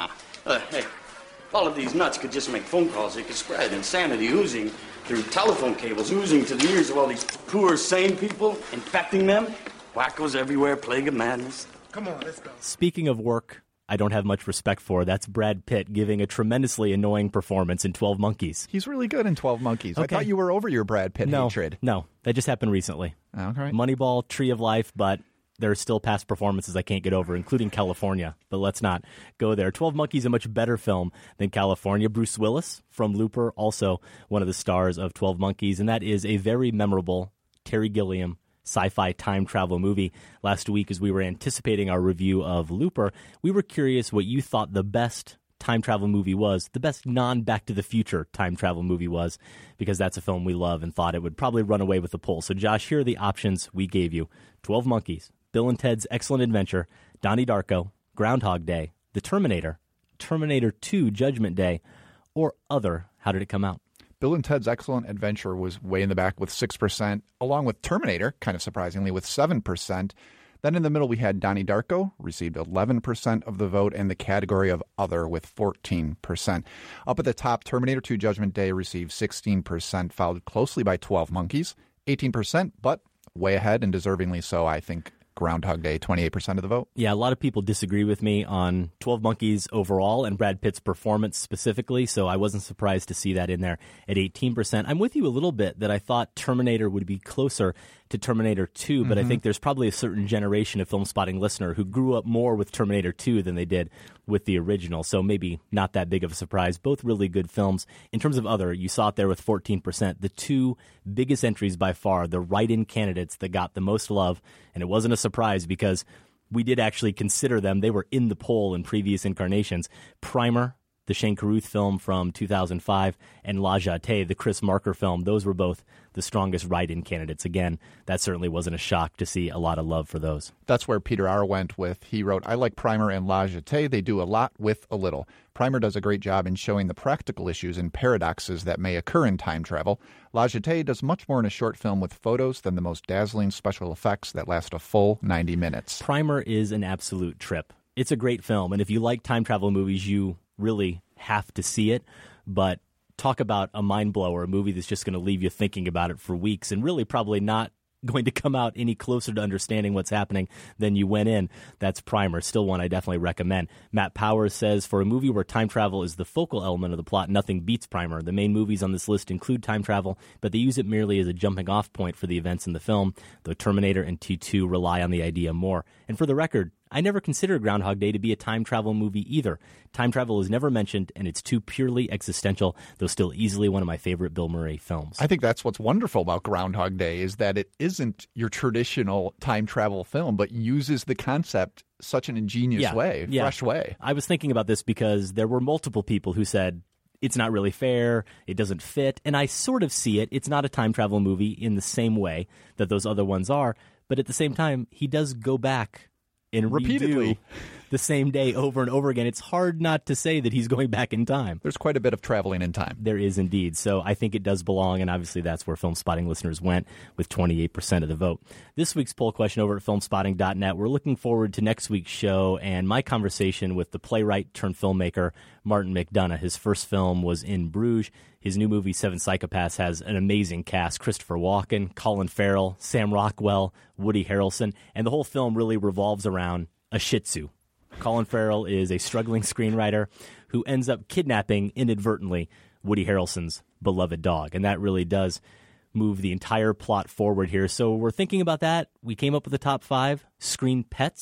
if all of these nuts could just make phone calls, they could spread insanity oozing through telephone cables, oozing to the ears of all these poor, sane people, infecting them. Wackos everywhere, plague of madness. Come on, let's go. Speaking of work I don't have much respect for, that's Brad Pitt giving a tremendously annoying performance in 12 Monkeys. He's really good in 12 Monkeys. Okay. I thought you were over your Brad Pitt hatred. No, that just happened recently. Okay. Moneyball, Tree of Life, but there are still past performances I can't get over, including California, but let's not go there. 12 Monkeys, a much better film than California. Bruce Willis from Looper, also one of the stars of 12 Monkeys, and that is a very memorable Terry Gilliam sci-fi time travel movie. Last week, as we were anticipating our review of Looper, we were curious what you thought the best time travel movie was, the best non-Back to the Future time travel movie was, because that's a film we love and thought it would probably run away with the poll. So, Josh, here are the options we gave you. 12 Monkeys, Bill and Ted's Excellent Adventure, Donnie Darko, Groundhog Day, The Terminator, Terminator 2 Judgment Day, or other. How did it come out? Bill and Ted's Excellent Adventure was way in the back with 6%, along with Terminator, kind of surprisingly, with 7%. Then in the middle, we had Donnie Darko, received 11% of the vote, and the category of Other with 14%. Up at the top, Terminator 2 Judgment Day received 16%, followed closely by 12 Monkeys, 18%, but way ahead and deservingly so, I think. Groundhog Day, 28% of the vote. Yeah, a lot of people disagree with me on 12 Monkeys overall and Brad Pitt's performance specifically, so I wasn't surprised to see that in there at 18%. I'm with you a little bit that I thought Terminator would be closer to Terminator 2, but I think there's probably a certain generation of Film Spotting listener who grew up more with Terminator 2 than they did with the original, so maybe not that big of a surprise. Both really good films. In terms of Other, you saw it there with 14%. The two biggest entries by far, the write-in candidates that got the most love, and it wasn't a surprise because we did actually consider them. They were in the poll in previous incarnations. Primer, the Shane Carruth film from 2005, and La Jetée, the Chris Marker film. Those were both the strongest write-in candidates. Again, that certainly wasn't a shock to see a lot of love for those. That's where Peter R. went with, he wrote, I like Primer and La Jetée. They do a lot with a little. Primer does a great job in showing the practical issues and paradoxes that may occur in time travel. La Jetée does much more in a short film with photos than the most dazzling special effects that last a full 90 minutes. Primer is an absolute trip. It's a great film, and if you like time travel movies, you really have to see it, but talk about a mind blower, a movie that's just going to leave you thinking about it for weeks and really probably not going to come out any closer to understanding what's happening than you went in. That's Primer. Still one I definitely recommend. Matt Powers says, for a movie where time travel is the focal element of the plot, nothing beats Primer. The main movies on this list include time travel, but they use it merely as a jumping off point for the events in the film, though Terminator and T2 rely on the idea more. And for the record, I never considered Groundhog Day to be a time travel movie either. Time travel is never mentioned, and it's too purely existential, though still easily one of my favorite Bill Murray films. I think that's what's wonderful about Groundhog Day is that it isn't your traditional time travel film, but uses the concept such an ingenious way, fresh way. I was thinking about this because there were multiple people who said, it's not really fair, it doesn't fit, and I sort of see it. It's not a time travel movie in the same way that those other ones are, but at the same time, he does go back and repeatedly the same day over and over again. It's hard not to say that he's going back in time. There's quite a bit of traveling in time. There is indeed. So I think it does belong, and obviously that's where Film Spotting listeners went with 28% of the vote. This week's poll question over at filmspotting.net, we're looking forward to next week's show and my conversation with the playwright turned filmmaker Martin McDonagh. His first film was In Bruges. His new movie, Seven Psychopaths, has an amazing cast. Christopher Walken, Colin Farrell, Sam Rockwell, Woody Harrelson, and the whole film really revolves around a Shih Tzu. Colin Farrell is a struggling screenwriter who ends up kidnapping, inadvertently, Woody Harrelson's beloved dog, and that really does move the entire plot forward here. So we're thinking about that. We came up with the top 5 screen pets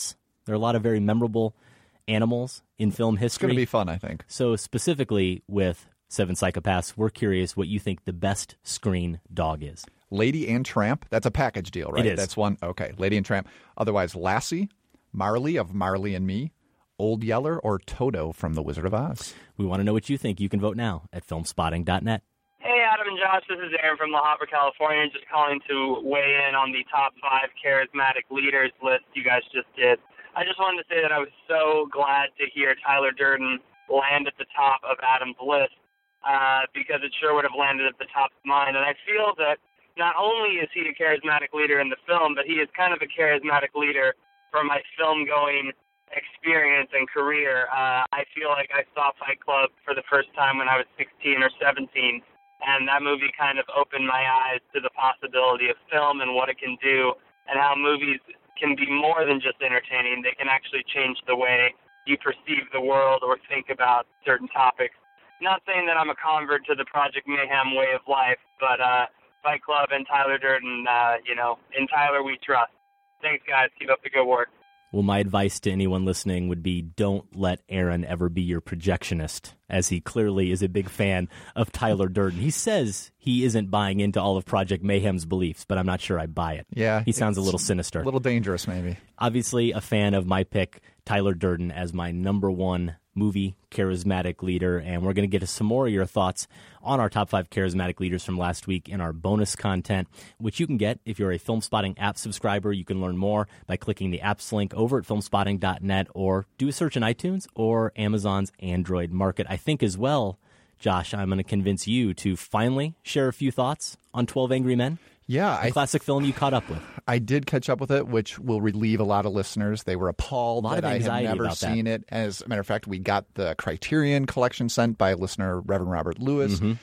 There are a lot of very memorable animals in film history. It's going to be fun, I think. So specifically with Seven Psychopaths, we're curious what you think the best screen dog is. Lady and Tramp, that's a package deal, right? It is. That's one. Okay, Lady and Tramp. Otherwise, Lassie, Marley of Marley and Me, Old Yeller, or Toto from The Wizard of Oz. We want to know what you think. You can vote now at filmspotting.net. Hey, Adam and Josh, this is Aaron from La Habra, California, just calling to weigh in on the top 5 charismatic leaders list you guys just did. I just wanted to say that I was so glad to hear Tyler Durden land at the top of Adam's list, because it sure would have landed at the top of mine. And I feel that not only is he a charismatic leader in the film, but he is kind of a charismatic leader for my film-going experience and career. I feel like I saw Fight Club for the first time when I was 16 or 17, and that movie kind of opened my eyes to the possibility of film and what it can do, and how movies can be more than just entertaining. They can actually change the way you perceive the world or think about certain topics. Not saying that I'm a convert to the Project Mayhem way of life, but Fight Club and Tyler Durden, in Tyler we trust. Thanks, guys. Keep up the good work. Well, my advice to anyone listening would be don't let Aaron ever be your projectionist, as he clearly is a big fan of Tyler Durden. He says he isn't buying into all of Project Mayhem's beliefs, but I'm not sure I buy it. Yeah. He sounds a little sinister. A little dangerous, maybe. Obviously, a fan of my pick, Tyler Durden, as my number one movie charismatic leader, and we're going to get to some more of your thoughts on our top 5 charismatic leaders from last week in our bonus content, which you can get if you're a FilmSpotting app subscriber. You can learn more by clicking the apps link over at filmspotting.net, or do a search in iTunes or Amazon's Android Market. I think as well, Josh, I'm going to convince you to finally share a few thoughts on 12 Angry Men. Yeah. A classic film you caught up with. I did catch up with it, which will relieve a lot of listeners. They were appalled that I had never seen it. As a matter of fact, we got the Criterion collection sent by listener Reverend Robert Lewis. Mm-hmm.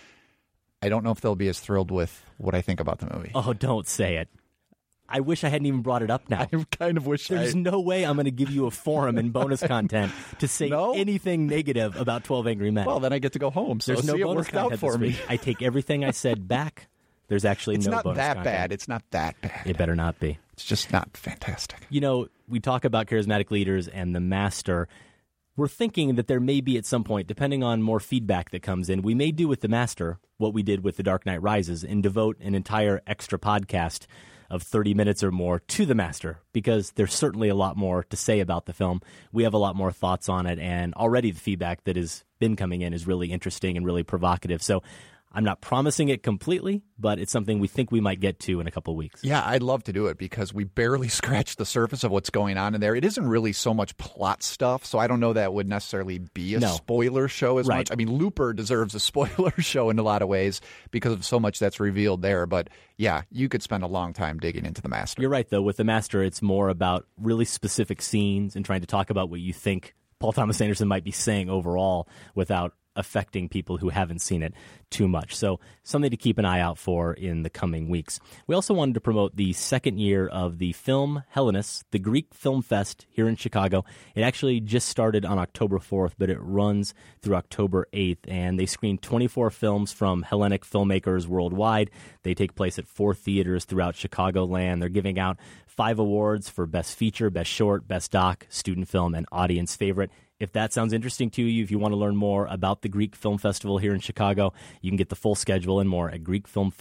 I don't know if they'll be as thrilled with what I think about the movie. Oh, don't say it. I wish I hadn't even brought it up now. I kind of wish There's no way I'm going to give you a forum in bonus content to say anything negative about 12 Angry Men. Well, then I get to go home. So there's no see, bonus it worked out for me. I take everything I said back. There's actually it's no not bonus that content. bad. It's not that bad. It better not be. It's just not fantastic. You know, we talk about charismatic leaders and The Master. We're thinking that there may be at some point, depending on more feedback that comes in, we may do with The Master what we did with The Dark Knight Rises and devote an entire extra podcast of 30 minutes or more to The Master, because there's certainly a lot more to say about the film. We have a lot more thoughts on it, and already the feedback that has been coming in is really interesting and really provocative. So I'm not promising it completely, but it's something we think we might get to in a couple of weeks. Yeah, I'd love to do it because we barely scratched the surface of what's going on in there. It isn't really so much plot stuff, so I don't know that would necessarily be a spoiler show as much. I mean, Looper deserves a spoiler show in a lot of ways because of so much that's revealed there. But yeah, you could spend a long time digging into The Master. You're right, though. With The Master, it's more about really specific scenes and trying to talk about what you think Paul Thomas Anderson might be saying overall without affecting people who haven't seen it too much. So something to keep an eye out for in the coming weeks. We also wanted to promote the second year of the Film Hellenists, the Greek Film Fest here in Chicago. It actually just started on October 4th, but it runs through October 8th, and they screen 24 films from Hellenic filmmakers worldwide. They take place at 4 theaters throughout Chicagoland. They're giving out 5 awards for Best Feature, Best Short, Best Doc, Student Film, and Audience Favorite. If that sounds interesting to you, if you want to learn more about the Greek Film Festival here in Chicago, you can get the full schedule and more at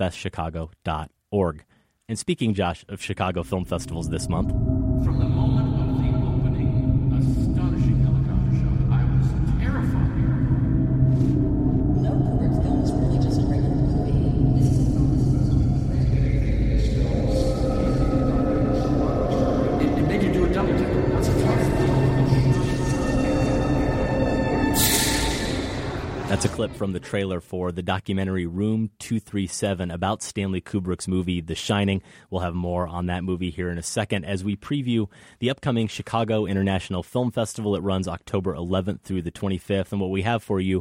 GreekFilmFestChicago.org. And speaking, Josh, of Chicago Film Festivals this month. From the moment of the opening, astonishing helicopter show, I was terrified. No, Kubrick's film is really just a regular movie. This is a film festival. It made you do a double take. That's a fire. That's a clip from the trailer for the documentary Room 237 about Stanley Kubrick's movie The Shining. We'll have more on that movie here in a second as we preview the upcoming Chicago International Film Festival. It runs October 11th through the 25th. And what we have for you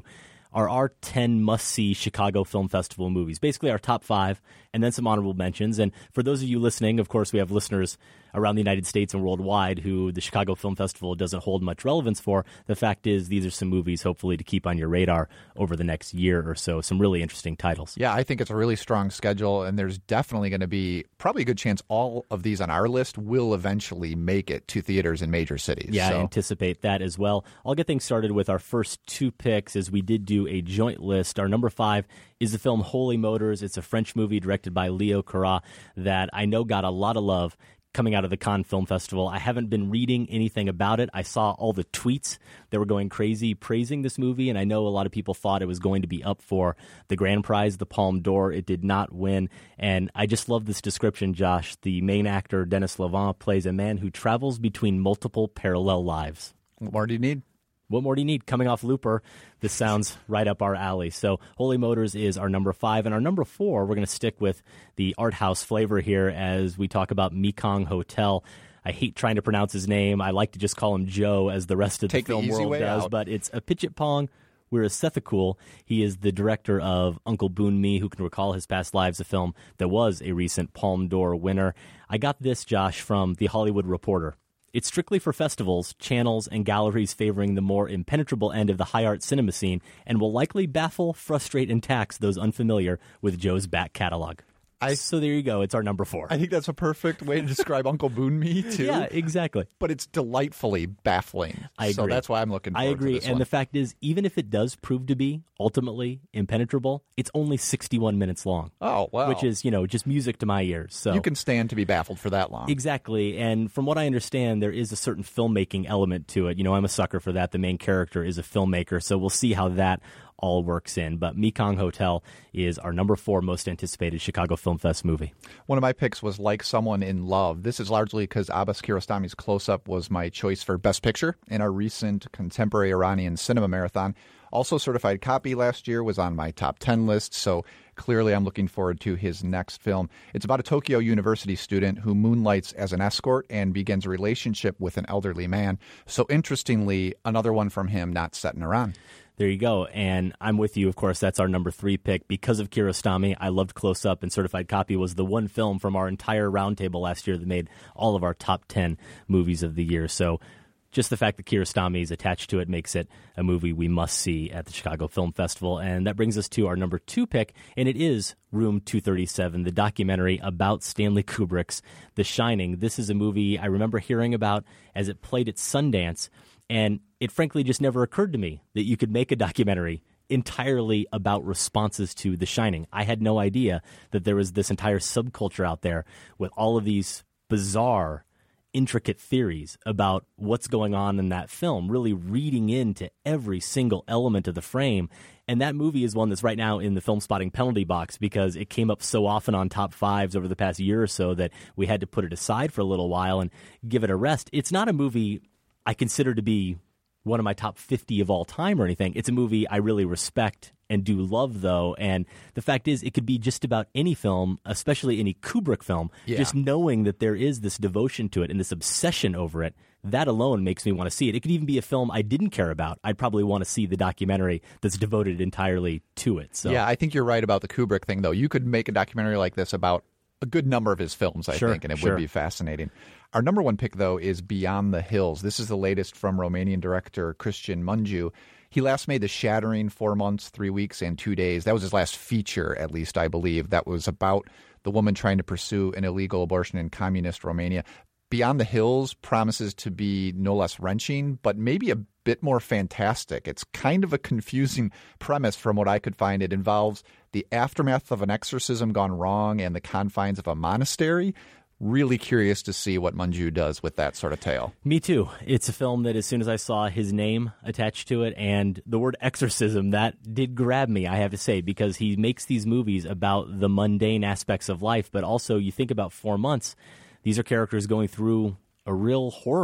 are our 10 must-see Chicago Film Festival movies, basically our top 5, and then some honorable mentions. And for those of you listening, of course, we have listeners around the United States and worldwide who the Chicago Film Festival doesn't hold much relevance for. The fact is, these are some movies, hopefully, to keep on your radar over the next year or so. Some really interesting titles. Yeah, I think it's a really strong schedule, and there's definitely going to be probably a good chance all of these on our list will eventually make it to theaters in major cities. Yeah, so. I anticipate that as well. I'll get things started with our first 2 picks, as we did do a joint list. Our number 5 is the film Holy Motors. It's a French movie directed by Leo Carrat that I know got a lot of love coming out of the Cannes Film Festival. I haven't been reading anything about it. I saw all the tweets that were going crazy praising this movie, and I know a lot of people thought it was going to be up for the grand prize, the Palme d'Or. It did not win, and I just love this description, Josh. The main actor, Denis Lavant, plays a man who travels between multiple parallel lives. What more do you need? What more do you need? Coming off Looper, this sounds right up our alley. So Holy Motors is our number 5. And our number 4, we're going to stick with the art house flavor here as we talk about Mekong Hotel. I hate trying to pronounce his name. I like to just call him Joe, as the rest of the film world does. But it's Apichatpong Weerasethakul. He is the director of Uncle Boon Me, who can recall his past lives, a film that was a recent Palme d'Or winner. I got this, Josh, from The Hollywood Reporter. It's strictly for festivals, channels, and galleries favoring the more impenetrable end of the high art cinema scene, and will likely baffle, frustrate, and tax those unfamiliar with Joe's back catalog. So there you go. It's our number 4. I think that's a perfect way to describe Uncle Boon Me, too. Yeah, exactly. But it's delightfully baffling. I agree. So that's why I'm looking forward to this and one. the fact is, even if it does prove to be ultimately impenetrable, it's only 61 minutes long. Oh, wow. Which is, just music to my ears. So you can stand to be baffled for that long. Exactly. And from what I understand, there is a certain filmmaking element to it. I'm a sucker for that. The main character is a filmmaker, so we'll see how that all works in. But Mekong Hotel is our number 4 most anticipated Chicago Film Fest movie. One of my picks was Like Someone in Love. This is largely because Abbas Kiarostami's Close-Up was my choice for Best Picture in our recent Contemporary Iranian Cinema Marathon. Also, Certified Copy last year was on my top 10 list, so clearly I'm looking forward to his next film. It's about a Tokyo University student who moonlights as an escort and begins a relationship with an elderly man. So interestingly, another one from him not set in Iran. There you go. And I'm with you. Of course, that's our number 3 pick. Because of Kiarostami, I loved Close Up, and Certified Copy was the one film from our entire roundtable last year that made all of our top 10 movies of the year. So just the fact that Kiarostami is attached to it makes it a movie we must see at the Chicago Film Festival. And that brings us to our number 2 pick, and it is Room 237, the documentary about Stanley Kubrick's The Shining. This is a movie I remember hearing about as it played at Sundance, and it frankly just never occurred to me that you could make a documentary entirely about responses to The Shining. I had no idea that there was this entire subculture out there with all of these bizarre, intricate theories about what's going on in that film, really reading into every single element of the frame. And that movie is one that's right now in the Film Spotting penalty box because it came up so often on top 5s over the past year or so that we had to put it aside for a little while and give it a rest. It's not a movie I consider to be one of my top 50 of all time or anything. It's a movie I really respect and do love, though. And the fact is, it could be just about any film, especially any Kubrick film. Yeah. Just knowing that there is this devotion to it and this obsession over it, that alone makes me want to see it. It could even be a film I didn't care about. I'd probably want to see the documentary that's devoted entirely to it. So yeah, I think you're right about the Kubrick thing, though. You could make a documentary like this about a good number of his films, I think, and it would be fascinating. Our number 1 pick, though, is Beyond the Hills. This is the latest from Romanian director Cristian Mungiu. He last made The Shattering, 4 months, 3 weeks, and 2 days. That was his last feature, at least, I believe. That was about the woman trying to pursue an illegal abortion in communist Romania. Beyond the Hills promises to be no less wrenching, but maybe a bit more fantastic. It's kind of a confusing premise from what I could find. It involves the aftermath of an exorcism gone wrong and the confines of a monastery. Really curious to see what Mungiu does with that sort of tale. Me too. It's a film that as soon as I saw his name attached to it and the word exorcism, that did grab me, I have to say, because he makes these movies about the mundane aspects of life, but also you think about 4 months, these are characters going through a real horror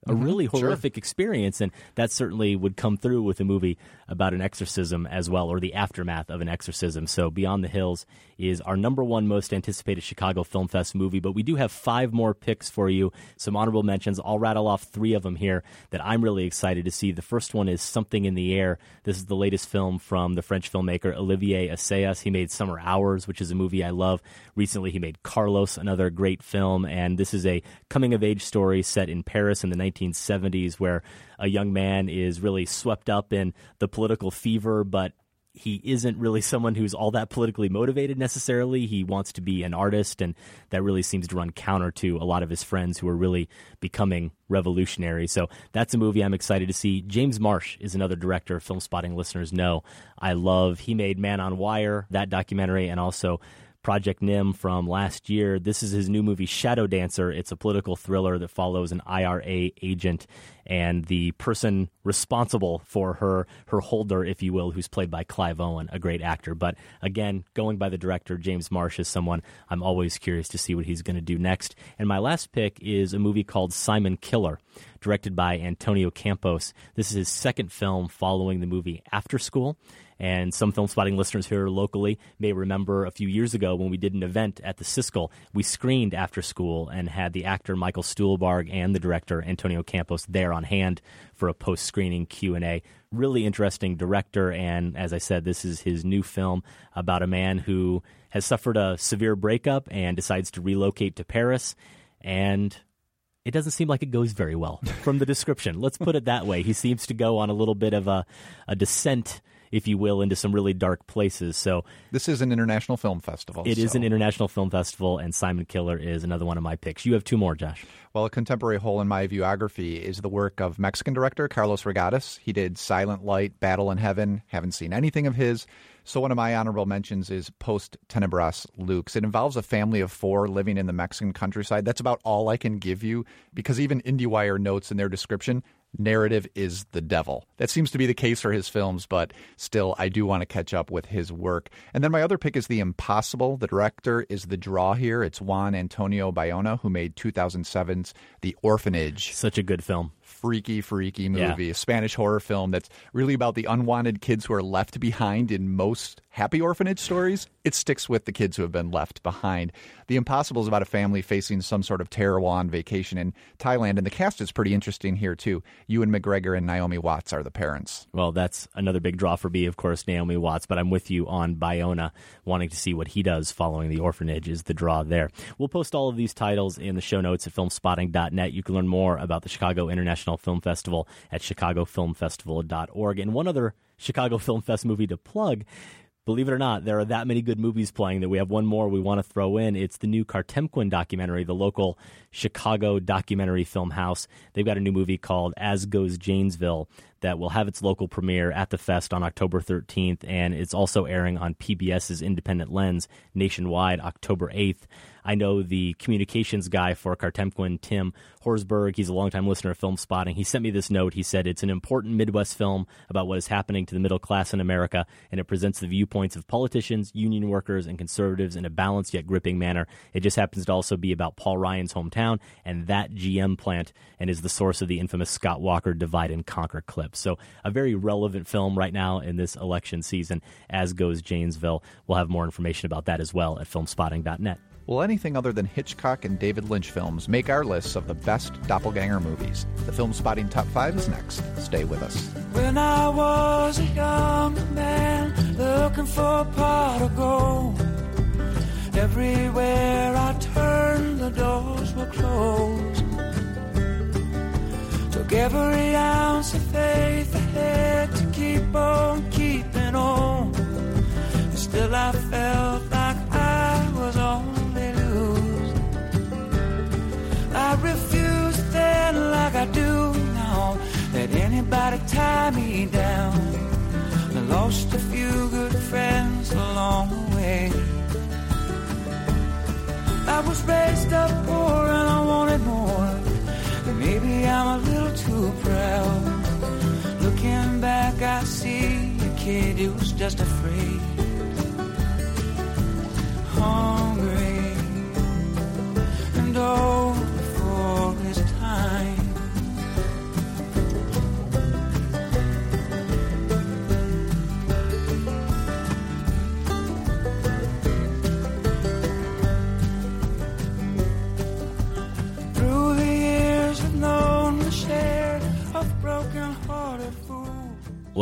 a really horrific experience, and that certainly would come through with a movie about an exorcism as well, or the aftermath of an exorcism. So Beyond the Hills is our number one most anticipated Chicago Film Fest movie, but we do have 5 more picks for you, some honorable mentions. I'll rattle off 3 of them here that I'm really excited to see. The first one is Something in the Air. This is the latest film from the French filmmaker Olivier Assayas. He made Summer Hours, which is a movie I love. Recently, he made Carlos, another great film, and this is a coming-of-age story set in Paris in the 1970s where a young man is really swept up in the political fever, but he isn't really someone who's all that politically motivated necessarily. He wants to be an artist, and that really seems to run counter to a lot of his friends who are really becoming revolutionary. So that's a movie I'm excited to see. James Marsh is another director Film Spotting listeners know I love. He made Man on Wire, that documentary, and also Project Nim from last year. This is his new movie, Shadow Dancer. It's a political thriller that follows an IRA agent and the person responsible for her holder, if you will, who's played by Clive Owen, a great actor. But again, going by the director, James Marsh is someone I'm always curious to see what he's going to do next. And my last pick is a movie called Simon Killer, directed by Antonio Campos. This is his second film following the movie After School. And some Film Spotting listeners here locally may remember a few years ago when we did an event at the Siskel, we screened After School and had the actor Michael Stuhlbarg and the director Antonio Campos there on hand for a post-screening Q&A. Really interesting director, and as I said, this is his new film about a man who has suffered a severe breakup and decides to relocate to Paris, and it doesn't seem like it goes very well from the description. Let's put it that way. He seems to go on a little bit of a descent, if you will, into some really dark places. So this is an international film festival. It is an international film festival, and Simon Killer is another one of my picks. You have 2 more, Josh. Well, a contemporary hole in my viewography is the work of Mexican director Carlos Regadas. He did Silent Light, Battle in Heaven. Haven't seen anything of his. So one of my honorable mentions is Post Tenebras Lux. It involves a family of 4 living in the Mexican countryside. That's about all I can give you, because even IndieWire notes in their description, narrative is the devil. That seems to be the case for his films, but still, I do want to catch up with his work. And then my other pick is The Impossible. The director is the draw here. It's Juan Antonio Bayona, who made 2007's The Orphanage. Such a good film. Freaky movie, a Spanish horror film that's really about the unwanted kids who are left behind in most happy orphanage stories. It sticks with the kids who have been left behind. The Impossible is about a family facing some sort of terror while on vacation in Thailand, and the cast is pretty interesting here, too. Ewan McGregor and Naomi Watts are the parents. Well, that's another big draw for me, of course, Naomi Watts, but I'm with you on Bayona. Wanting to see what he does following The Orphanage is the draw there. We'll post all of these titles in the show notes at filmspotting.net. You can learn more about the Chicago International Film Festival at chicagofilmfestival.org. And one other Chicago Film Fest movie to plug. Believe it or not, there are that many good movies playing that we have one more we want to throw in. It's the new Kartemquin documentary, the local Chicago documentary film house. They've got a new movie called As Goes Janesville that will have its local premiere at the Fest on October 13th, and it's also airing on PBS's Independent Lens nationwide October 8th. I know the communications guy for Kartemquin, Tim Horsberg. He's a longtime listener of Film Spotting. He sent me this note. He said, it's an important Midwest film about what is happening to the middle class in America, and it presents the viewpoints of politicians, union workers, and conservatives in a balanced yet gripping manner. It just happens to also be about Paul Ryan's hometown and that GM plant, and is the source of the infamous Scott Walker divide and conquer clip. So a very relevant film right now in this election season, As Goes Janesville. We'll have more information about that as well at filmspotting.net. Well, anything other than Hitchcock and David Lynch films make our lists of the best doppelganger movies. The Film Spotting Top 5 is next. Stay with us. When I was a young man looking for a pot of gold, everywhere I turned the doors were closed. Took every ounce of faith I had to keep on keeping on, and still I felt like I was on. I refused then, like I do now, let anybody tie me down. I lost a few good friends along the way. I was raised up poor and I wanted more, but maybe I'm a little too proud. Looking back, I see a kid who was just afraid, hungry and old before his time.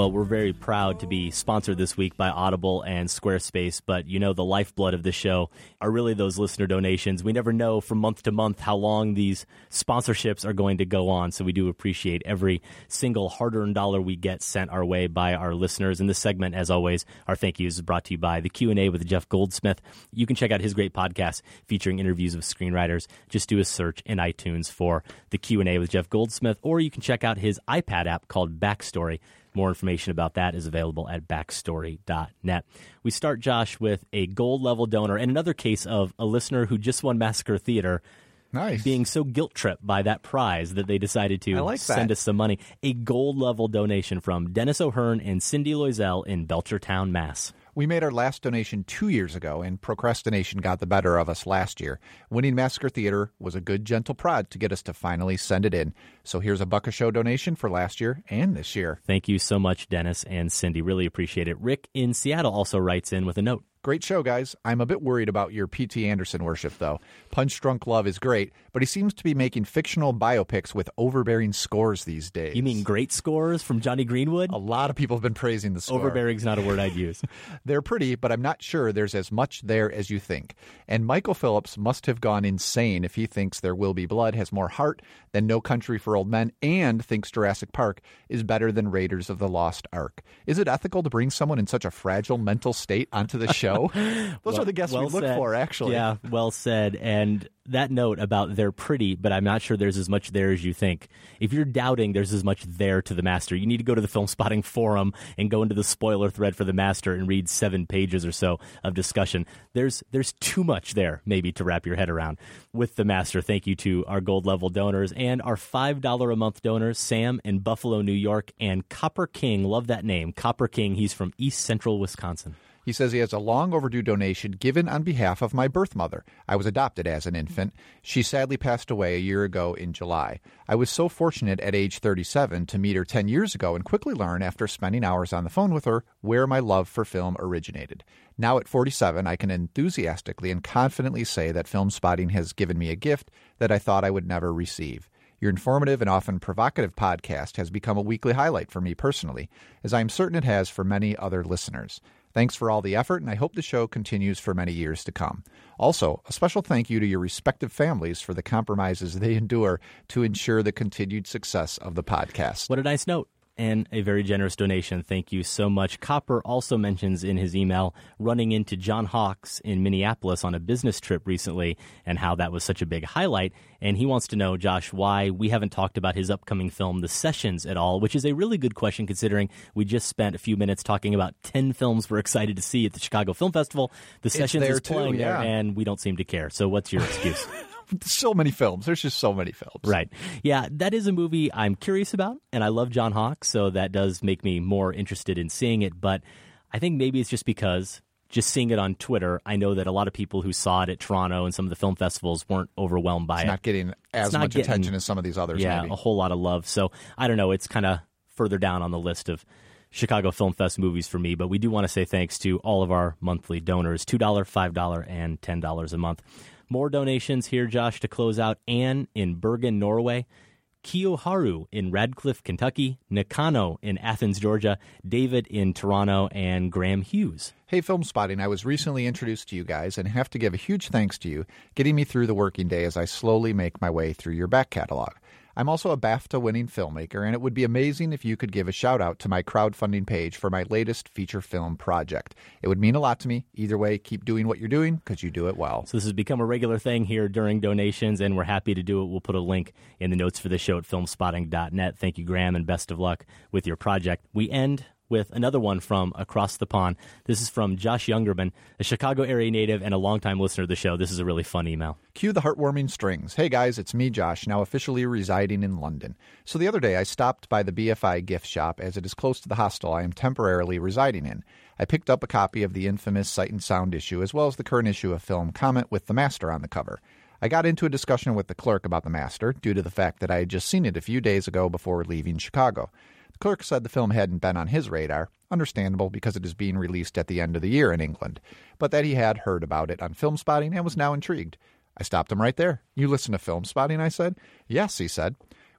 Well, we're very proud to be sponsored this week by Audible and Squarespace, but you know the lifeblood of the show are really those listener donations. We never know from month to month how long these sponsorships are going to go on, so we do appreciate every single hard-earned dollar we get sent our way by our listeners. In this segment, as always, our thank yous is brought to you by The Q&A with Jeff Goldsmith. You can check out his great podcast featuring interviews with screenwriters. Just do a search in iTunes for The Q&A with Jeff Goldsmith, or you can check out his iPad app called Backstory. More information about that is available at backstory.net. We start, Josh, with a gold-level donor and another case of a listener who just won Massacre Theater being so guilt-tripped by that prize that they decided to send us some money. A gold-level donation from Dennis O'Hearn and Cindy Loisel in Belchertown, Mass. We made our last donation 2 years ago, and procrastination got the better of us last year. Winning Massacre Theater was a good, gentle prod to get us to finally send it in. So here's a Buck a Show donation for last year and this year. Thank you so much, Dennis and Cindy. Really appreciate it. Rick in Seattle also writes in with a note. Great show, guys. I'm a bit worried about your P.T. Anderson worship, though. Punch Drunk Love is great, but he seems to be making fictional biopics with overbearing scores these days. You mean great scores from Johnny Greenwood? A lot of people have been praising the score. Overbearing's not a word I'd use. They're pretty, but I'm not sure there's as much there as you think. And Michael Phillips must have gone insane if he thinks There Will Be Blood has more heart than No Country for Old Men and thinks Jurassic Park is better than Raiders of the Lost Ark. Is it ethical to bring someone in such a fragile mental state onto the show? Those are the guests we look for, actually. Yeah, well said. And that note about they're pretty, but I'm not sure there's as much there as you think. If you're doubting there's as much there to The Master, you need to go to the Film Spotting forum and go into the spoiler thread for The Master and read 7 pages or so of discussion. There's too much there, maybe, to wrap your head around with The Master. Thank you to our gold level donors and our $5 a month donors, Sam in Buffalo, New York, and Copper King. Love that name, Copper King. He's from East Central Wisconsin. He says he has a long overdue donation given on behalf of my birth mother. I was adopted as an infant. She sadly passed away a year ago in July. I was so fortunate at age 37 to meet her 10 years ago and quickly learn after spending hours on the phone with her where my love for film originated. Now at 47, I can enthusiastically and confidently say that Film Spotting has given me a gift that I thought I would never receive. Your informative and often provocative podcast has become a weekly highlight for me personally, as I am certain it has for many other listeners. Thanks for all the effort, and I hope the show continues for many years to come. Also, a special thank you to your respective families for the compromises they endure to ensure the continued success of the podcast. What a nice note. And a very generous donation. Thank you so much. Copper also mentions in his email running into John Hawkes in Minneapolis on a business trip recently and how that was such a big highlight. And he wants to know, Josh, why we haven't talked about his upcoming film, The Sessions, at all, which is a really good question considering we just spent a few minutes talking about 10 films we're excited to see at the Chicago Film Festival. The Sessions is playing there, and we don't seem to care. So what's your excuse? So many films. There's just so many films. Right. Yeah, that is a movie I'm curious about, and I love John Hawkes, so that does make me more interested in seeing it. But I think maybe it's just because just seeing it on Twitter, I know that a lot of people who saw it at Toronto and some of the film festivals weren't overwhelmed by it. It's not getting as much attention as some of these others, yeah, maybe. A whole lot of love. So I don't know. It's kind of further down on the list of Chicago Film Fest movies for me, but we do want to say thanks to all of our monthly donors, $2, $5, and $10 a month. More donations here, Josh, to close out. Anne in Bergen, Norway. Kiyoharu in Radcliffe, Kentucky. Nakano in Athens, Georgia. David in Toronto. And Graham Hughes. Hey, Film Spotting, I was recently introduced to you guys and have to give a huge thanks to you, getting me through the working day as I slowly make my way through your back catalog. I'm also a BAFTA-winning filmmaker, and it would be amazing if you could give a shout-out to my crowdfunding page for my latest feature film project. It would mean a lot to me. Either way, keep doing what you're doing because you do it well. So this has become a regular thing here during donations, and we're happy to do it. We'll put a link in the notes for the show at filmspotting.net. Thank you, Graham, and best of luck with your project. We end with another one from across the pond. This is from Josh Youngerman, a Chicago area native and a longtime listener of the show. This is a really fun email. Cue the heartwarming strings. Hey guys, it's me, Josh, now officially residing in London. So the other day I stopped by the BFI gift shop as it is close to the hostel I am temporarily residing in. I picked up a copy of the infamous Sight and Sound issue as well as the current issue of Film Comment with The Master on the cover. I got into a discussion with the clerk about The Master due to the fact that I had just seen it a few days ago before leaving Chicago. The clerk said the film hadn't been on his radar, understandable because it is being released at the end of the year in England, but that he had heard about it on Film Spotting and was now intrigued. I stopped him right there. You listen to Film Spotting, I said. Yes, he said.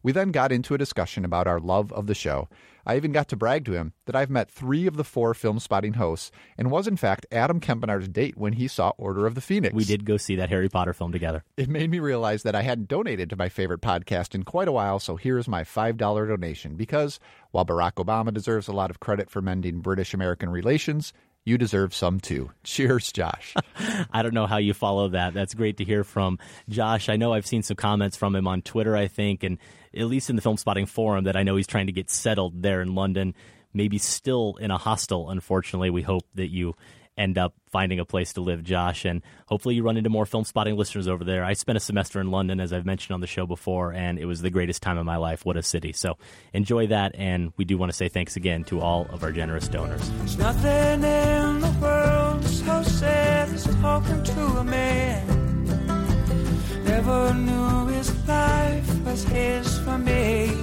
We then got into a discussion about our love of the show. I even got to brag to him that I've met 3 of the 4 Film Spotting hosts and was, in fact, Adam Kempenard's date when he saw Order of the Phoenix. We did go see that Harry Potter film together. It made me realize that I hadn't donated to my favorite podcast in quite a while, so here's my $5 donation. Because while Barack Obama deserves a lot of credit for mending British-American relations, you deserve some too. Cheers, Josh. I don't know how you follow that. That's great to hear from Josh. I know I've seen some comments from him on Twitter, I think, and at least in the Film Spotting forum, that I know he's trying to get settled there in London, maybe still in a hostel, unfortunately. We hope that you end up finding a place to live, Josh, and hopefully you run into more Film Spotting listeners over there. I spent a semester in London, as I've mentioned on the show before, and it was the greatest time of my life. What a city. So enjoy that, and we do want to say thanks again to all of our generous donors. There's nothing in the world so sad as talking to a man. Never knew his life was his for making.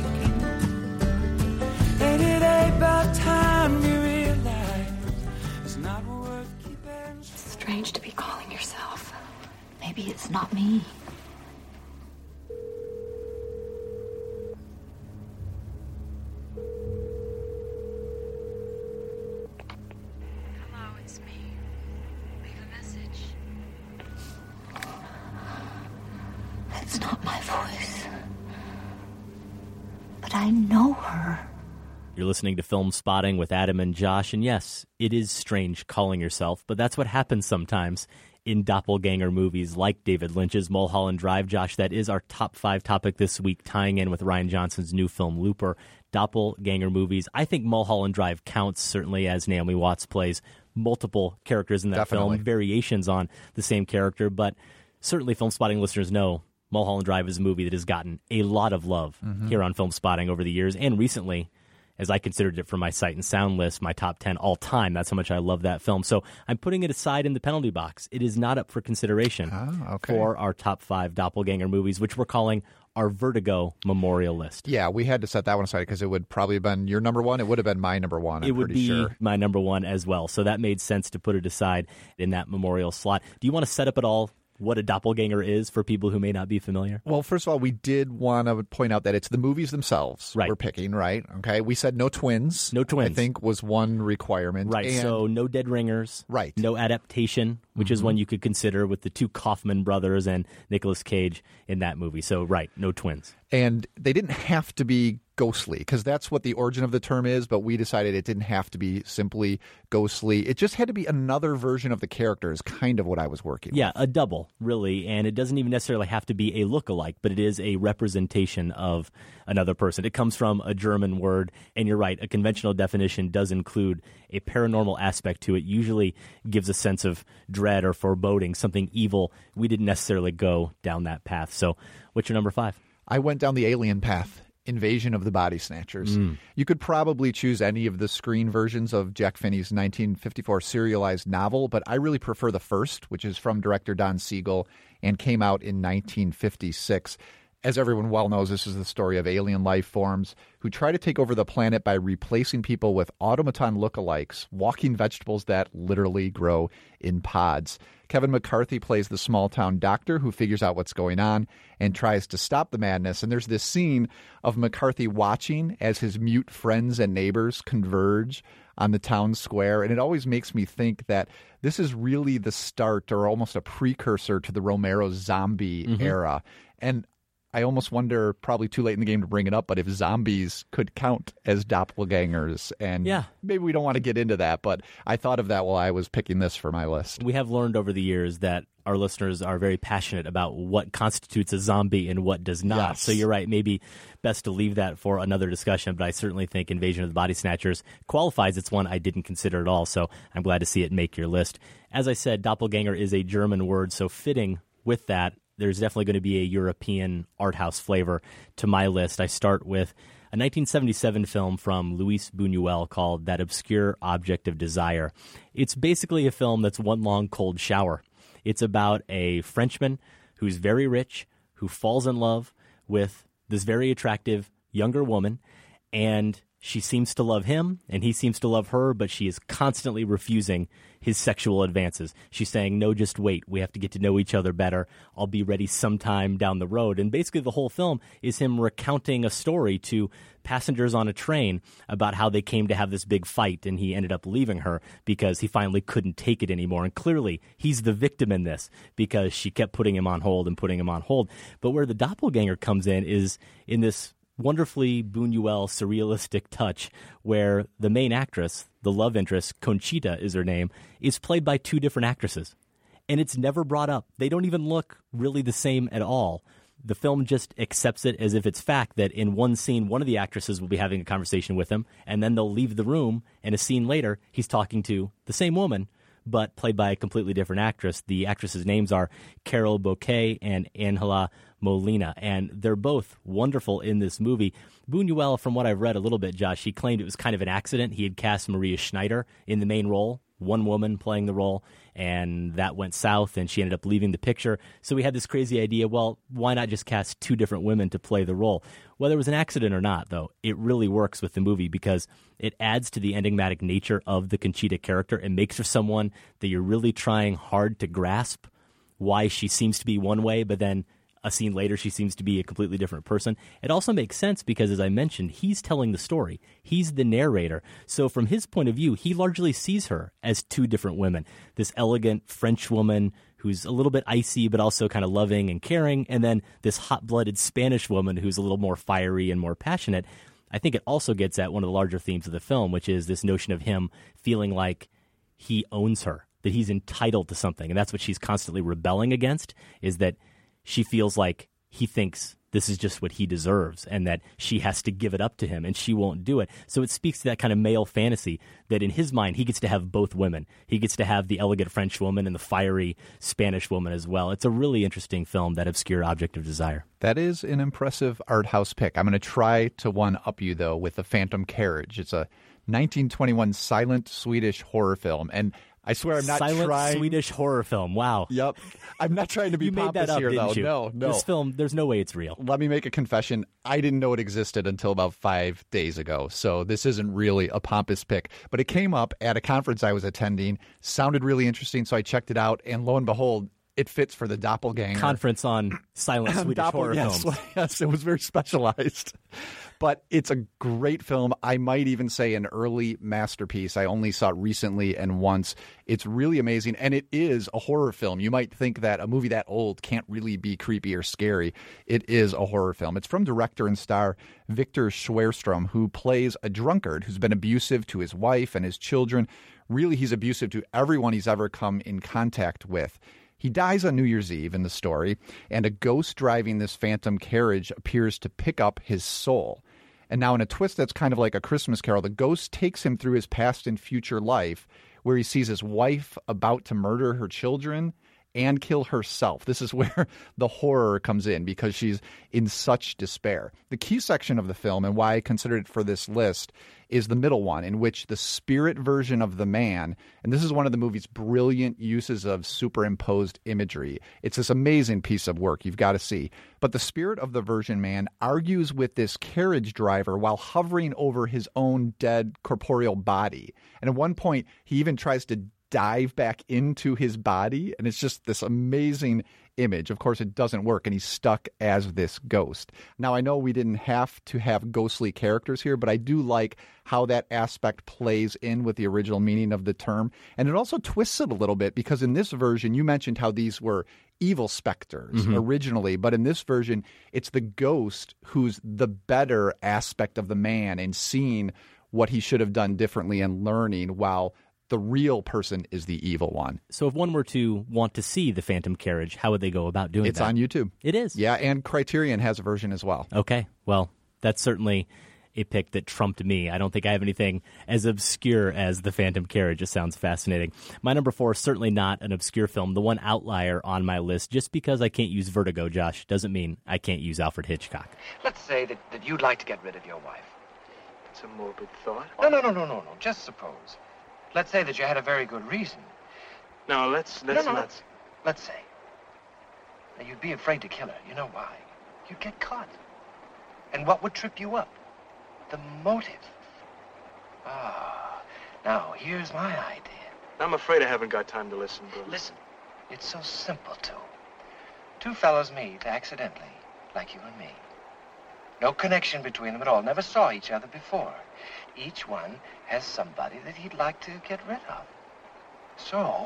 And it ain't about time you realize it's not worth keeping. It's strange to be calling yourself. Maybe it's not me. Hello, it's me. Leave a message. It's not my voice. But I know her. You're listening to Film Spotting with Adam and Josh, and yes, it is strange calling yourself, but that's what happens sometimes in doppelganger movies like David Lynch's Mulholland Drive. Josh, that is our top 5 topic this week, tying in with Rian Johnson's new film, Looper. Doppelganger movies. I think Mulholland Drive counts, certainly, as Naomi Watts plays multiple characters in that Definitely. film, variations on the same character, but certainly Film Spotting listeners know Mulholland Drive is a movie that has gotten a lot of love here on Film Spotting over the years, and recently, as I considered it for my Sight and Sound list, my top 10 all time. That's how much I love that film. So I'm putting it aside in the penalty box. It is not up for consideration for our top 5 doppelganger movies, which we're calling our Vertigo Memorial List. Yeah, we had to set that one aside because it would probably have been your number one. It would have been my number one, It would pretty be sure. my number one as well. So that made sense to put it aside in that memorial slot. Do you want to set up at all what a doppelganger is for people who may not be familiar? Well, first of all, we did want to point out that it's the movies themselves we're picking, right? Okay, we said no twins. No twins. I think was one requirement. Right, And so no dead ringers. Right. No adaptation, which is one you could consider with the 2 Kaufman brothers and Nicolas Cage in that movie. So, right, no twins. And they didn't have to be ghostly, because that's what the origin of the term is, but we decided it didn't have to be simply ghostly. It just had to be another version of the character is kind of what I was working Yeah, a double, really. And it doesn't even necessarily have to be a look-alike, but it is a representation of another person. It comes from a German word, and you're right, a conventional definition does include a paranormal aspect to it, usually gives a sense of dread or foreboding, something evil. We didn't necessarily go down that path. So what's your number 5? I went down the alien path. Invasion of the Body Snatchers. You could probably choose any of the screen versions of Jack Finney's 1954 serialized novel, but I really prefer the first, which is from director Don Siegel and came out in 1956. As everyone well knows, this is the story of alien life forms who try to take over the planet by replacing people with automaton lookalikes, walking vegetables that literally grow in pods. Kevin McCarthy plays the small-town doctor who figures out what's going on and tries to stop the madness. And there's this scene of McCarthy watching as his mute friends and neighbors converge on the town square. And it always makes me think that this is really the start or almost a precursor to the Romero zombie era. And I almost wonder, probably too late in the game to bring it up, but if zombies could count as doppelgangers. And maybe we don't want to get into that, but I thought of that while I was picking this for my list. We have learned over the years that our listeners are very passionate about what constitutes a zombie and what does not. Yes. So you're right, maybe best to leave that for another discussion, but I certainly think Invasion of the Body Snatchers qualifies. It's one I didn't consider at all, so I'm glad to see it make your list. As I said, doppelganger is a German word, so fitting with that, there's definitely going to be a European art house flavor to my list. I start with a 1977 film from Luis Buñuel called That Obscure Object of Desire. It's basically a film that's one long cold shower. It's about a Frenchman who's very rich, who falls in love with this very attractive younger woman, and She seems to love him, and he seems to love her, but she is constantly refusing his sexual advances. She's saying, no, just wait. We have to get to know each other better. I'll be ready sometime down the road. And basically the whole film is him recounting a story to passengers on a train about how they came to have this big fight, and he ended up leaving her because he finally couldn't take it anymore. And clearly, he's the victim in this because she kept putting him on hold and putting him on hold. But where the doppelganger comes in is in this wonderfully Buñuel surrealistic touch where the main actress, the love interest, Conchita is her name, is played by two different actresses. And it's never brought up. They don't even look really the same at all. The film just accepts it as if it's fact that in one scene, one of the actresses will be having a conversation with him, and then they'll leave the room, and a scene later, he's talking to the same woman, but played by a completely different actress. The actresses' names are Carol Bouquet and Angela Molina, and they're both wonderful in this movie. Buñuel, from what I've read a little bit, Josh, he claimed it was kind of an accident. He had cast Maria Schneider in the main role, one woman playing the role, and that went south, and she ended up leaving the picture. So we had this crazy idea, well, why not just cast two different women to play the role? Whether it was an accident or not, though, it really works with the movie because it adds to the enigmatic nature of the Conchita character and makes her someone that you're really trying hard to grasp why she seems to be one way, but then a scene later, she seems to be a completely different person. It also makes sense because, as I mentioned, he's telling the story. He's the narrator. So from his point of view, he largely sees her as two different women. This elegant French woman who's a little bit icy but also kind of loving and caring, and then this hot-blooded Spanish woman who's a little more fiery and more passionate. I think it also gets at one of the larger themes of the film, which is this notion of him feeling like he owns her, that he's entitled to something. And that's what she's constantly rebelling against, is that she feels like he thinks this is just what he deserves and that she has to give it up to him and she won't do it. So it speaks to that kind of male fantasy that in his mind, he gets to have both women. He gets to have the elegant French woman and the fiery Spanish woman as well. It's a really interesting film, That Obscure Object of Desire. That is an impressive art house pick. I'm going to try to one-up you, though, with The Phantom Carriage. It's a 1921 silent Swedish horror film. And I swear I'm not Silent trying... Swedish horror film. Wow. Yep. I'm not trying to be you pompous made that up, here, didn't though. You? No. This film, there's no way it's real. Let me make a confession. I didn't know it existed until about 5 days ago, so this isn't really a pompous pick. But it came up at a conference I was attending, sounded really interesting, so I checked it out, and lo and behold, it fits for the doppelganger. Conference on silent Swedish horror films. Yes, it was very specialized. But it's a great film. I might even say an early masterpiece. I only saw it recently and once. It's really amazing, and it is a horror film. You might think that a movie that old can't really be creepy or scary. It is a horror film. It's from director and star Victor Sjöström, who plays a drunkard who's been abusive to his wife and his children. Really, he's abusive to everyone he's ever come in contact with. He dies on New Year's Eve in the story, and a ghost driving this phantom carriage appears to pick up his soul. And now in a twist that's kind of like A Christmas Carol, the ghost takes him through his past and future life where he sees his wife about to murder her children and kill herself. This is where the horror comes in because she's in such despair. The key section of the film, and why I considered it for this list, is the middle one, in which the spirit version of the man, and this is one of the movie's brilliant uses of superimposed imagery. It's this amazing piece of work you've got to see. But the spirit of the version man argues with this carriage driver while hovering over his own dead corporeal body. And at one point, he even tries to dive back into his body, and it's just this amazing image. Of course, it doesn't work, and he's stuck as this ghost. Now, I know we didn't have to have ghostly characters here, but I do like how that aspect plays in with the original meaning of the term, and it also twists it a little bit, because in this version, you mentioned how these were evil specters originally, but in this version, it's the ghost who's the better aspect of the man and seeing what he should have done differently and learning, while the real person is the evil one. So if one were to want to see The Phantom Carriage, how would they go about doing that? It's on YouTube. It is? Yeah, and Criterion has a version as well. Okay. Well, that's certainly a pick that trumped me. I don't think I have anything as obscure as The Phantom Carriage. It sounds fascinating. My number 4 is certainly not an obscure film. The one outlier on my list, just because I can't use Vertigo, Josh, doesn't mean I can't use Alfred Hitchcock. Let's say that you'd like to get rid of your wife. It's a morbid thought. No. Just suppose. Let's say that you had a very good reason. No, let's No, not. Let's say. Now, you'd be afraid to kill her. You know why? You'd get caught. And what would trip you up? The motive. Ah, now here's my idea. I'm afraid I haven't got time to listen, Bill. Listen, it's so simple, too. Two fellows meet accidentally, like you and me. No connection between them at all. Never saw each other before. Each one has somebody that he'd like to get rid of. So,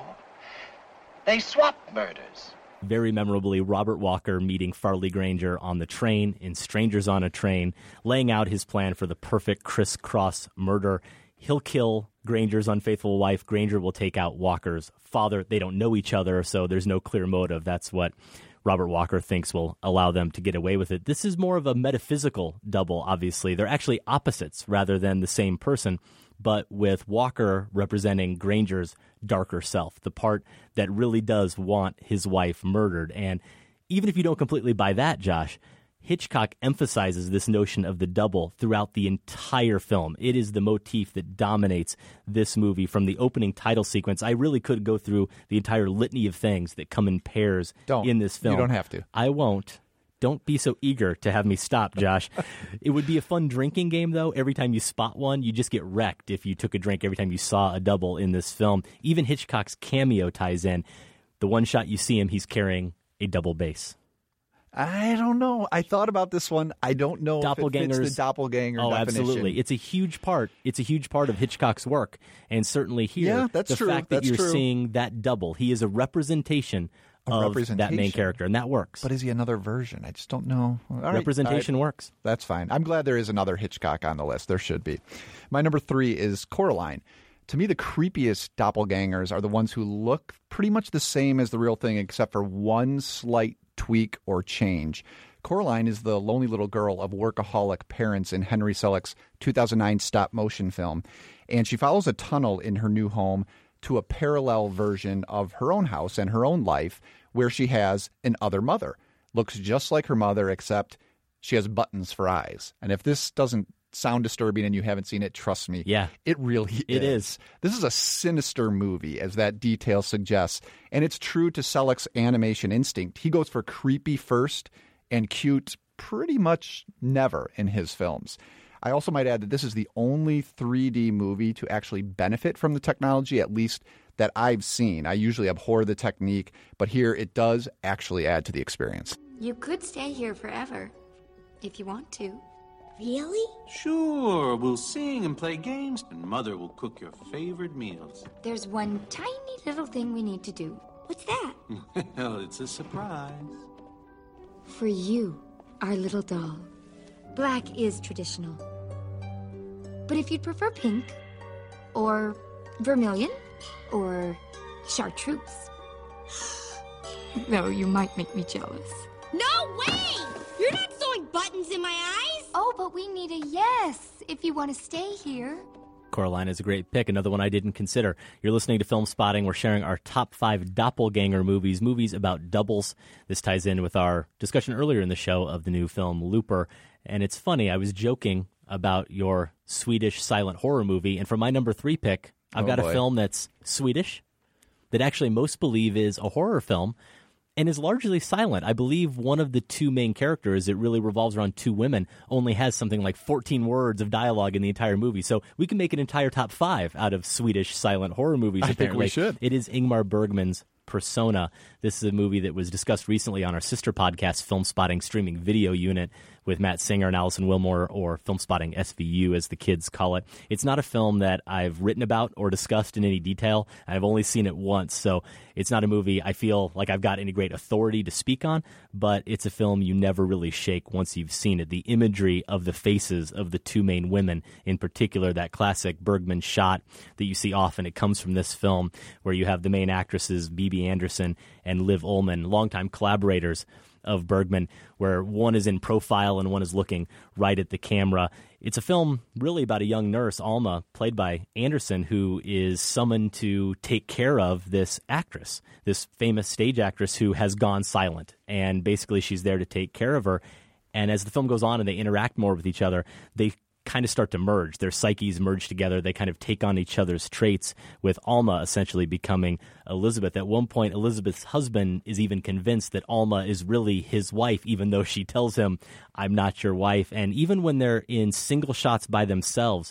they swap murders. Very memorably, Robert Walker meeting Farley Granger on the train in Strangers on a Train, laying out his plan for the perfect crisscross murder. He'll kill Granger's unfaithful wife. Granger will take out Walker's father. They don't know each other, so there's no clear motive. That's what Robert Walker thinks will allow them to get away with it. This is more of a metaphysical double, obviously. They're actually opposites rather than the same person, but with Walker representing Granger's darker self, the part that really does want his wife murdered. And even if you don't completely buy that, Josh, Hitchcock emphasizes this notion of the double throughout the entire film. It is the motif that dominates this movie from the opening title sequence. I really could go through the entire litany of things that come in pairs in this film. You don't have to. I won't. Don't be so eager to have me stop, Josh. It would be a fun drinking game, though. Every time you spot one, you just get wrecked if you took a drink every time you saw a double in this film. Even Hitchcock's cameo ties in. The one shot you see him, he's carrying a double bass. I don't know. I thought about this one. I don't know if it fits the doppelganger definition. Absolutely. It's a huge part. It's a huge part of Hitchcock's work. And certainly here, the fact that you're seeing that double, he is a representation of that main character, and that works. But is he another version? I just don't know. Representation works. That's fine. I'm glad there is another Hitchcock on the list. There should be. My number 3 is Coraline. To me, the creepiest doppelgangers are the ones who look pretty much the same as the real thing, except for one slight tweak or change. Coraline is the lonely little girl of workaholic parents in Henry Selick's 2009 stop-motion film, and she follows a tunnel in her new home to a parallel version of her own house and her own life where she has an other mother. Looks just like her mother, except she has buttons for eyes. And if this doesn't sound disturbing and you haven't seen it, trust me. Yeah. It really is. It is. This is a sinister movie, as that detail suggests. And it's true to Selick's animation instinct. He goes for creepy first and cute pretty much never in his films. I also might add that this is the only 3D movie to actually benefit from the technology, at least that I've seen. I usually abhor the technique, but here it does actually add to the experience. You could stay here forever, if you want to. Really? Sure, we'll sing and play games, and Mother will cook your favorite meals. There's one tiny little thing we need to do. What's that? Well, it's a surprise. For you, our little doll. Black is traditional. But if you'd prefer pink, or vermilion, or chartreuse. No, you might make me jealous. No way! You're not sewing buttons in my eyes! Oh, but we need a yes if you want to stay here. Coraline is a great pick, another one I didn't consider. You're listening to Film Spotting. We're sharing our top 5 doppelganger movies about doubles. This ties in with our discussion earlier in the show of the new film Looper. And it's funny, I was joking about your Swedish silent horror movie, and for my number 3 pick, I've got a film that's Swedish, that actually most believe is a horror film, and is largely silent. I believe one of the 2 main characters, it really revolves around 2 women, only has something like 14 words of dialogue in the entire movie. So we can make an entire top 5 out of Swedish silent horror movies, apparently. I think we should. It is Ingmar Bergman's Persona. This is a movie that was discussed recently on our sister podcast, Film Spotting Streaming Video Unit, with Matt Singer and Allison Wilmore, or Film Spotting SVU as the kids call it. It's not a film that I've written about or discussed in any detail. I've only seen it once, so it's not a movie I feel like I've got any great authority to speak on, but it's a film you never really shake once you've seen it. The imagery of the faces of the 2 main women, in particular, that classic Bergman shot that you see often, it comes from this film, where you have the main actresses, Bibi Andersson and Liv Ullmann, longtime collaborators of Bergman, where one is in profile and one is looking right at the camera. It's a film really about a young nurse, Alma, played by Anderson, who is summoned to take care of this actress, this famous stage actress who has gone silent. And basically she's there to take care of her. And as the film goes on and they interact more with each other, they kind of start to merge. Their psyches merge together. They kind of take on each other's traits, with Alma essentially becoming Elizabeth. At one point, Elizabeth's husband is even convinced that Alma is really his wife, even though she tells him, "I'm not your wife." And even when they're in single shots by themselves,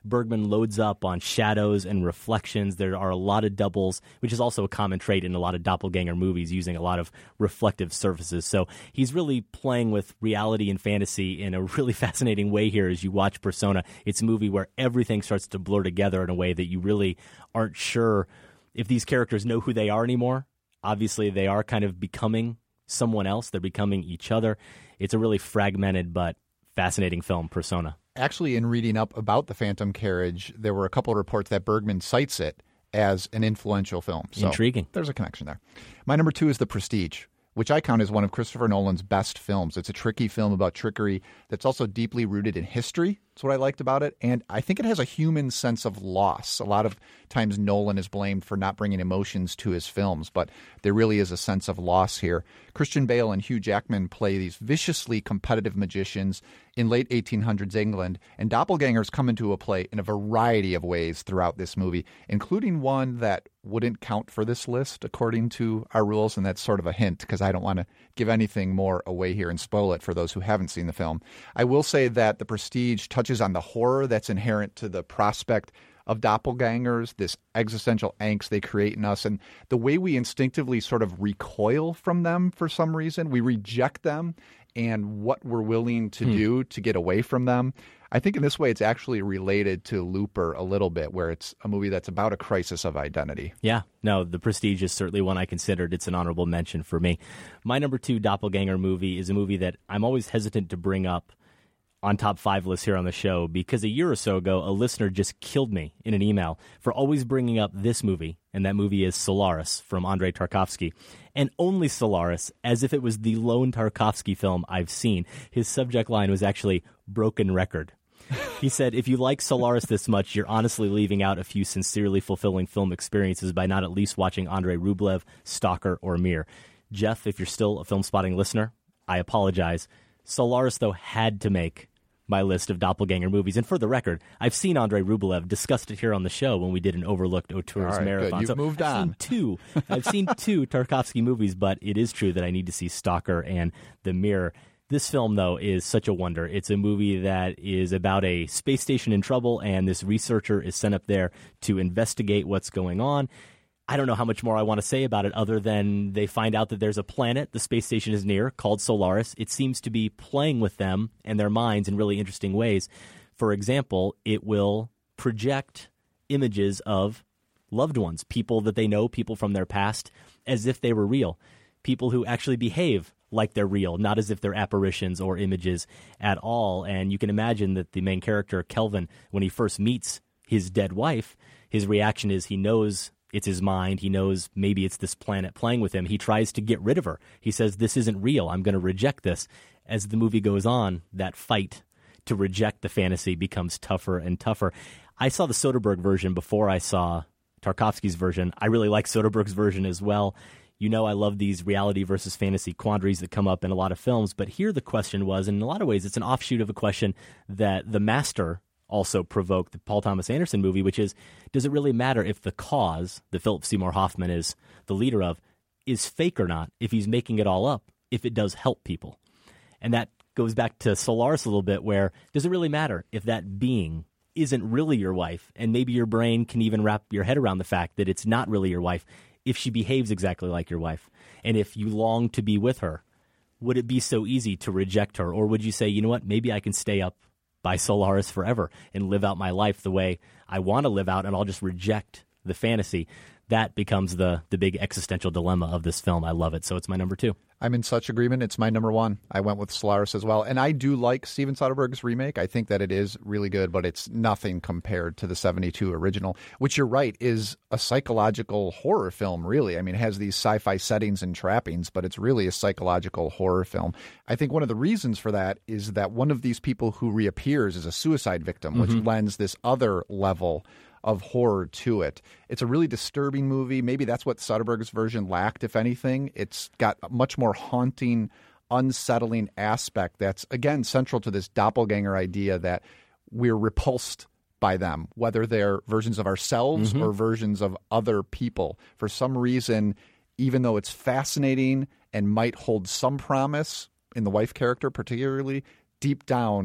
Bergman loads up on shadows and reflections. There are a lot of doubles, which is also a common trait in a lot of doppelganger movies, using a lot of reflective surfaces. So he's really playing with reality and fantasy in a really fascinating way here as you watch Persona. It's a movie where everything starts to blur together in a way that you really aren't sure if these characters know who they are anymore. Obviously, they are kind of becoming someone else. They're becoming each other. It's a really fragmented but fascinating film, Persona. Actually, in reading up about The Phantom Carriage, there were a couple of reports that Bergman cites it as an influential film. So intriguing. There's a connection there. My number 2 is The Prestige, which I count as one of Christopher Nolan's best films. It's a tricky film about trickery that's also deeply rooted in history. That's what I liked about it. And I think it has a human sense of loss. A lot of times Nolan is blamed for not bringing emotions to his films, but there really is a sense of loss here. Christian Bale and Hugh Jackman play these viciously competitive magicians in late 1800s England, and doppelgangers come into a play in a variety of ways throughout this movie, including one that wouldn't count for this list according to our rules, and that's sort of a hint because I don't want to give anything more away here and spoil it for those who haven't seen the film. I will say that The Prestige touches on the horror that's inherent to the prospect of doppelgangers, this existential angst they create in us, and the way we instinctively sort of recoil from them for some reason. We reject them and what we're willing to do to get away from them. I think in this way it's actually related to Looper a little bit, where it's a movie that's about a crisis of identity. Yeah, no, The Prestige is certainly one I considered. It's an honorable mention for me. My number 2 doppelganger movie is a movie that I'm always hesitant to bring up on top 5 lists here on the show, because a year or so ago, a listener just killed me in an email for always bringing up this movie, and that movie is Solaris from Andrei Tarkovsky, and only Solaris, as if it was the lone Tarkovsky film I've seen. His subject line was actually broken record. He said, if you like Solaris this much, you're honestly leaving out a few sincerely fulfilling film experiences by not at least watching Andrei Rublev, Stalker, or Mir. Jeff, if you're still a Film Spotting listener, I apologize. Solaris, though, had to make my list of doppelganger movies. And for the record, I've seen Andrei Rublev, discussed it here on the show when we did an Overlooked Auteurs marathon. Good. You've moved on. I've seen two Tarkovsky movies, but it is true that I need to see Stalker and The Mirror. This film, though, is such a wonder. It's a movie that is about a space station in trouble, and this researcher is sent up there to investigate what's going on. I don't know how much more I want to say about it other than they find out that there's a planet the space station is near called Solaris. It seems to be playing with them and their minds in really interesting ways. For example, it will project images of loved ones, people that they know, people from their past, as if they were real, people who actually behave like they're real, not as if they're apparitions or images at all. And you can imagine that the main character, Kelvin, when he first meets his dead wife, his reaction is he knows it's his mind. He knows maybe it's this planet playing with him. He tries to get rid of her. He says, this isn't real. I'm going to reject this. As the movie goes on, that fight to reject the fantasy becomes tougher and tougher. I saw the Soderbergh version before I saw Tarkovsky's version. I really like Soderbergh's version as well. You know, I love these reality versus fantasy quandaries that come up in a lot of films. But here the question was, in a lot of ways, it's an offshoot of a question that The Master also provoked, the Paul Thomas Anderson movie, which is, does it really matter if the cause that Philip Seymour Hoffman is the leader of is fake or not, if he's making it all up, if it does help people? And that goes back to Solaris a little bit, where does it really matter if that being isn't really your wife, and maybe your brain can even wrap your head around the fact that it's not really your wife, if she behaves exactly like your wife, and if you long to be with her, would it be so easy to reject her? Or would you say, you know what, maybe I can stay up by Solaris forever and live out my life the way I want to live out, and I'll just reject the fantasy? That becomes the big existential dilemma of this film. I love it. So it's my number 2. I'm in such agreement. It's my number 1. I went with Solaris as well. And I do like Steven Soderbergh's remake. I think that it is really good, but it's nothing compared to the 72 original, which you're right, is a psychological horror film, really. I mean, it has these sci-fi settings and trappings, but it's really a psychological horror film. I think one of the reasons for that is that one of these people who reappears is a suicide victim, which lends this other level of horror to it. It's a really disturbing movie. Maybe that's what Soderbergh's version lacked, if anything. It's got a much more haunting, unsettling aspect that's, again, central to this doppelganger idea that we're repulsed by them, whether they're versions of ourselves or versions of other people. For some reason, even though it's fascinating and might hold some promise in the wife character particularly, deep down,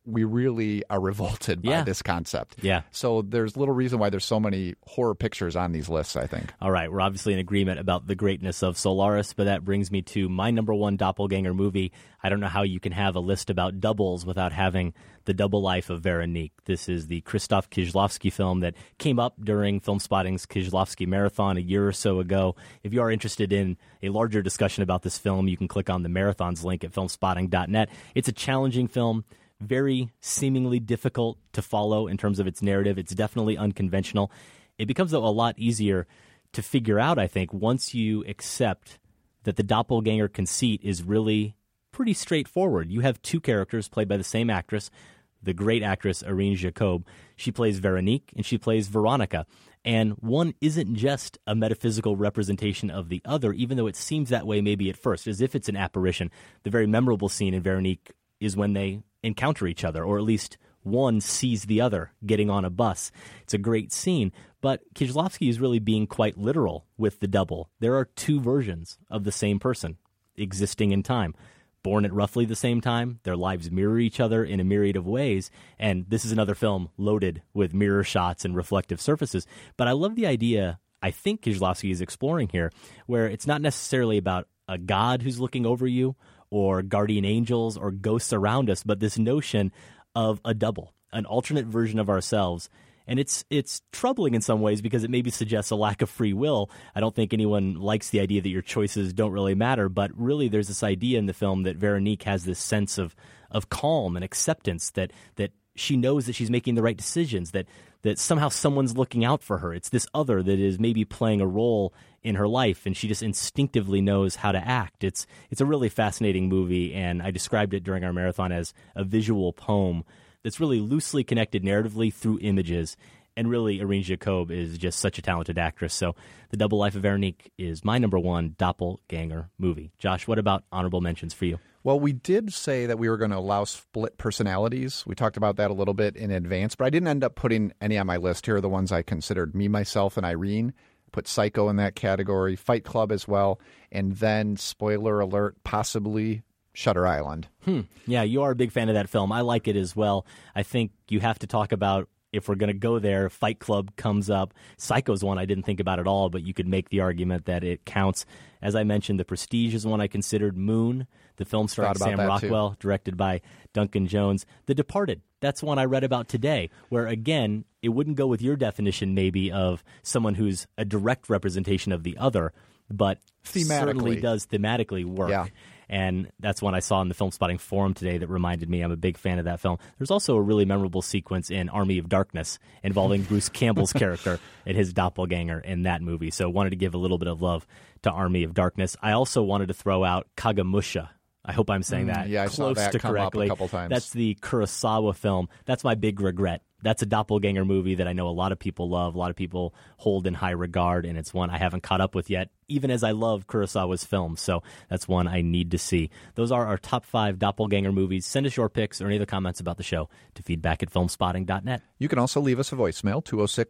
we really are revolted by this concept. Yeah. So there's little reason why there's so many horror pictures on these lists, I think. All right, we're obviously in agreement about the greatness of Solaris, but that brings me to my number one doppelganger movie. I don't know how you can have a list about doubles without having The Double Life of Veronique. This is the Krzysztof Kieślowski film that came up during Film Spotting's Kieślowski Marathon a year or so ago. If you are interested in a larger discussion about this film, you can click on the Marathons link at filmspotting.net. It's a challenging film, very seemingly difficult to follow in terms of its narrative. It's definitely unconventional. It becomes, though, a lot easier to figure out, I think, once you accept that the doppelganger conceit is really pretty straightforward. You have two characters played by the same actress, the great actress Irene Jacob. She plays Veronique and she plays Veronica. And one isn't just a metaphysical representation of the other, even though it seems that way maybe at first, as if it's an apparition. The very memorable scene in Veronique is when they encounter each other, or at least one sees the other getting on a bus. It's a great scene, but Kieślowski is really being quite literal with the double. There are two versions of the same person existing in time. Born at roughly the same time, their lives mirror each other in a myriad of ways, and this is another film loaded with mirror shots and reflective surfaces. But I love the idea, I think Kieślowski is exploring here, where it's not necessarily about a god who's looking over you, or guardian angels or ghosts around us, but this notion of a double, an alternate version of ourselves. And it's troubling in some ways because it maybe suggests a lack of free will. I don't think anyone likes the idea that your choices don't really matter, but really there's this idea in the film that Veronique has this sense of calm and acceptance, that she knows that she's making the right decisions, that somehow someone's looking out for her. It's this other that is maybe playing a role in her life, and she just instinctively knows how to act. It's a really fascinating movie, and I described it during our marathon as a visual poem that's really loosely connected narratively through images. And really, Irene Jacob is just such a talented actress. So The Double Life of Veronique is my number one doppelganger movie. Josh, what about honorable mentions for you? Well, we did say that we were going to allow split personalities. We talked about that a little bit in advance, but I didn't end up putting any on my list. Here are the ones I considered: Me, Myself, and Irene. Put Psycho in that category, Fight Club as well, and then, spoiler alert, possibly Shutter Island. Yeah, you are a big fan of that film. I like it as well. I think you have to talk about, if we're going to go there, Fight Club comes up. Psycho's one I didn't think about at all, but you could make the argument that it counts. As I mentioned, The Prestige is one I considered. Moon, the film starring Sam Rockwell, directed by Duncan Jones. The Departed, that's one I read about today, where, again, it wouldn't go with your definition maybe of someone who's a direct representation of the other, but certainly does thematically work. Yeah. And that's one I saw in the Film Spotting forum today that reminded me I'm a big fan of that film. There's also a really memorable sequence in Army of Darkness involving Bruce Campbell's character and his doppelganger in that movie. So wanted to give a little bit of love to Army of Darkness. I also wanted to throw out Kagemusha. I hope I'm saying that I close saw that to come correctly. up a couple times. That's the Kurosawa film. That's my big regret. That's a doppelganger movie that I know a lot of people love, a lot of people hold in high regard, and it's one I haven't caught up with yet, even as I love Kurosawa's films. So that's one I need to see. Those are our top 5 doppelganger movies. Send us your picks or any other comments about the show to feedback@filmspotting.net. You can also leave us a voicemail,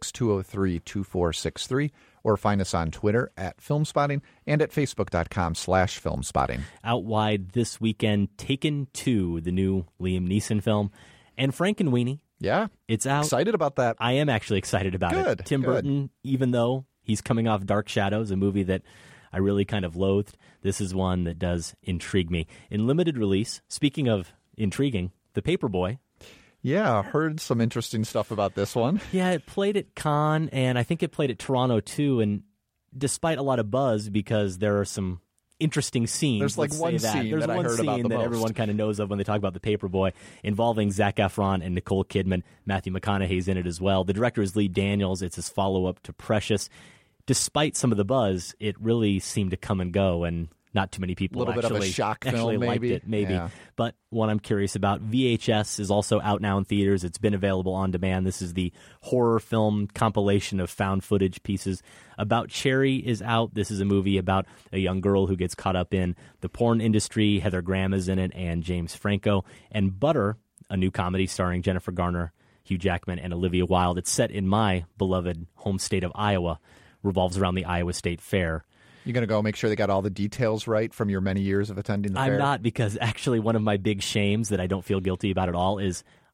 206-203-2463, or find us on Twitter @FilmSpotting and at Facebook.com/FilmSpotting. Out wide this weekend, Taken 2, the new Liam Neeson film, and Frankenweenie. Yeah. It's out. Excited about that. I am actually excited about it. Tim Good. Burton, even though he's coming off Dark Shadows, a movie that I really kind of loathed, this is one that does intrigue me. In limited release, speaking of intriguing, The Paperboy. Yeah, heard some interesting stuff about this one. Yeah, it played at Cannes, and I think it played at Toronto too, and despite a lot of buzz, because there are some interesting scenes. There's like one scene There's that I one heard scene about the that most. everyone kind of knows of when they talk about The Paperboy, involving Zac Efron and Nicole Kidman. Matthew McConaughey's in it as well. The director is Lee Daniels. It's his follow-up to Precious. Despite some of the buzz, it really seemed to come and go, and not too many people A little bit of a shock film, liked maybe. it. Maybe. Yeah. But one I'm curious about, VHS is also out now in theaters. It's been available on demand. This is the horror film compilation of found footage pieces. About Cherry is out. This is a movie about a young girl who gets caught up in the porn industry. Heather Graham is in it, and James Franco. And Butter, a new comedy starring Jennifer Garner, Hugh Jackman, and Olivia Wilde. It's set in my beloved home state of Iowa, revolves around the Iowa State Fair. You're going to go make sure they got all the details right from your many years of attending the fair? I'm not, because actually one of my big shames that I don't feel guilty about at all is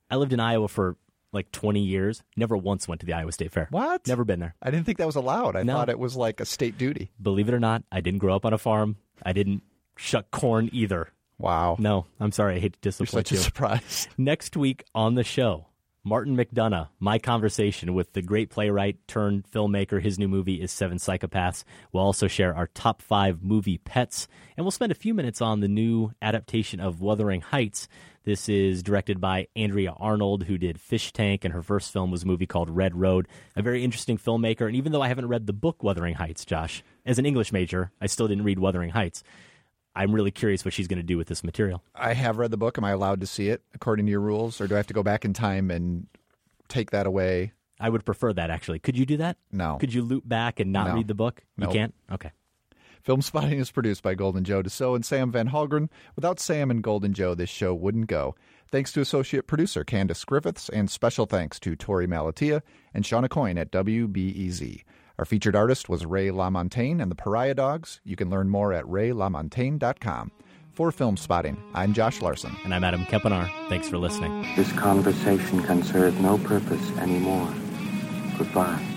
I lived in Iowa for like 20 years. Never once went to the Iowa State Fair. What? Never been there. I didn't think that was allowed. I No. thought it was like a state duty. Believe it or not, I didn't grow up on a farm. I didn't shuck corn either. Wow. No, I'm sorry. I hate to disappoint You're you. such a surprise. Next week on the show, Martin McDonough, my conversation with the great playwright turned filmmaker. His new movie is Seven Psychopaths. We'll also share our top 5 movie pets, and we'll spend a few minutes on the new adaptation of Wuthering Heights. This is directed by Andrea Arnold, who did Fish Tank, and her first film was a movie called Red Road. A very interesting filmmaker, and even though I haven't read the book Wuthering Heights, Josh, as an English major, I still didn't read Wuthering Heights. I'm really curious what she's going to do with this material. I have read the book. Am I allowed to see it according to your rules, or do I have to go back in time and take that away? I would prefer that, actually. Could you do that? No. Could you loop back and not No. read the book? No. You can't? Okay. Film Spotting is produced by Golden Joe Dassault and Sam Van Halgren. Without Sam and Golden Joe, this show wouldn't go. Thanks to associate producer Candace Griffiths, and special thanks to Tori Malatia and Shauna Coyne at WBEZ. Our featured artist was Ray LaMontagne and the Pariah Dogs. You can learn more at raylamontagne.com. For Film Spotting, I'm Josh Larson. And I'm Adam Kempenar. Thanks for listening. This conversation can serve no purpose anymore. Goodbye.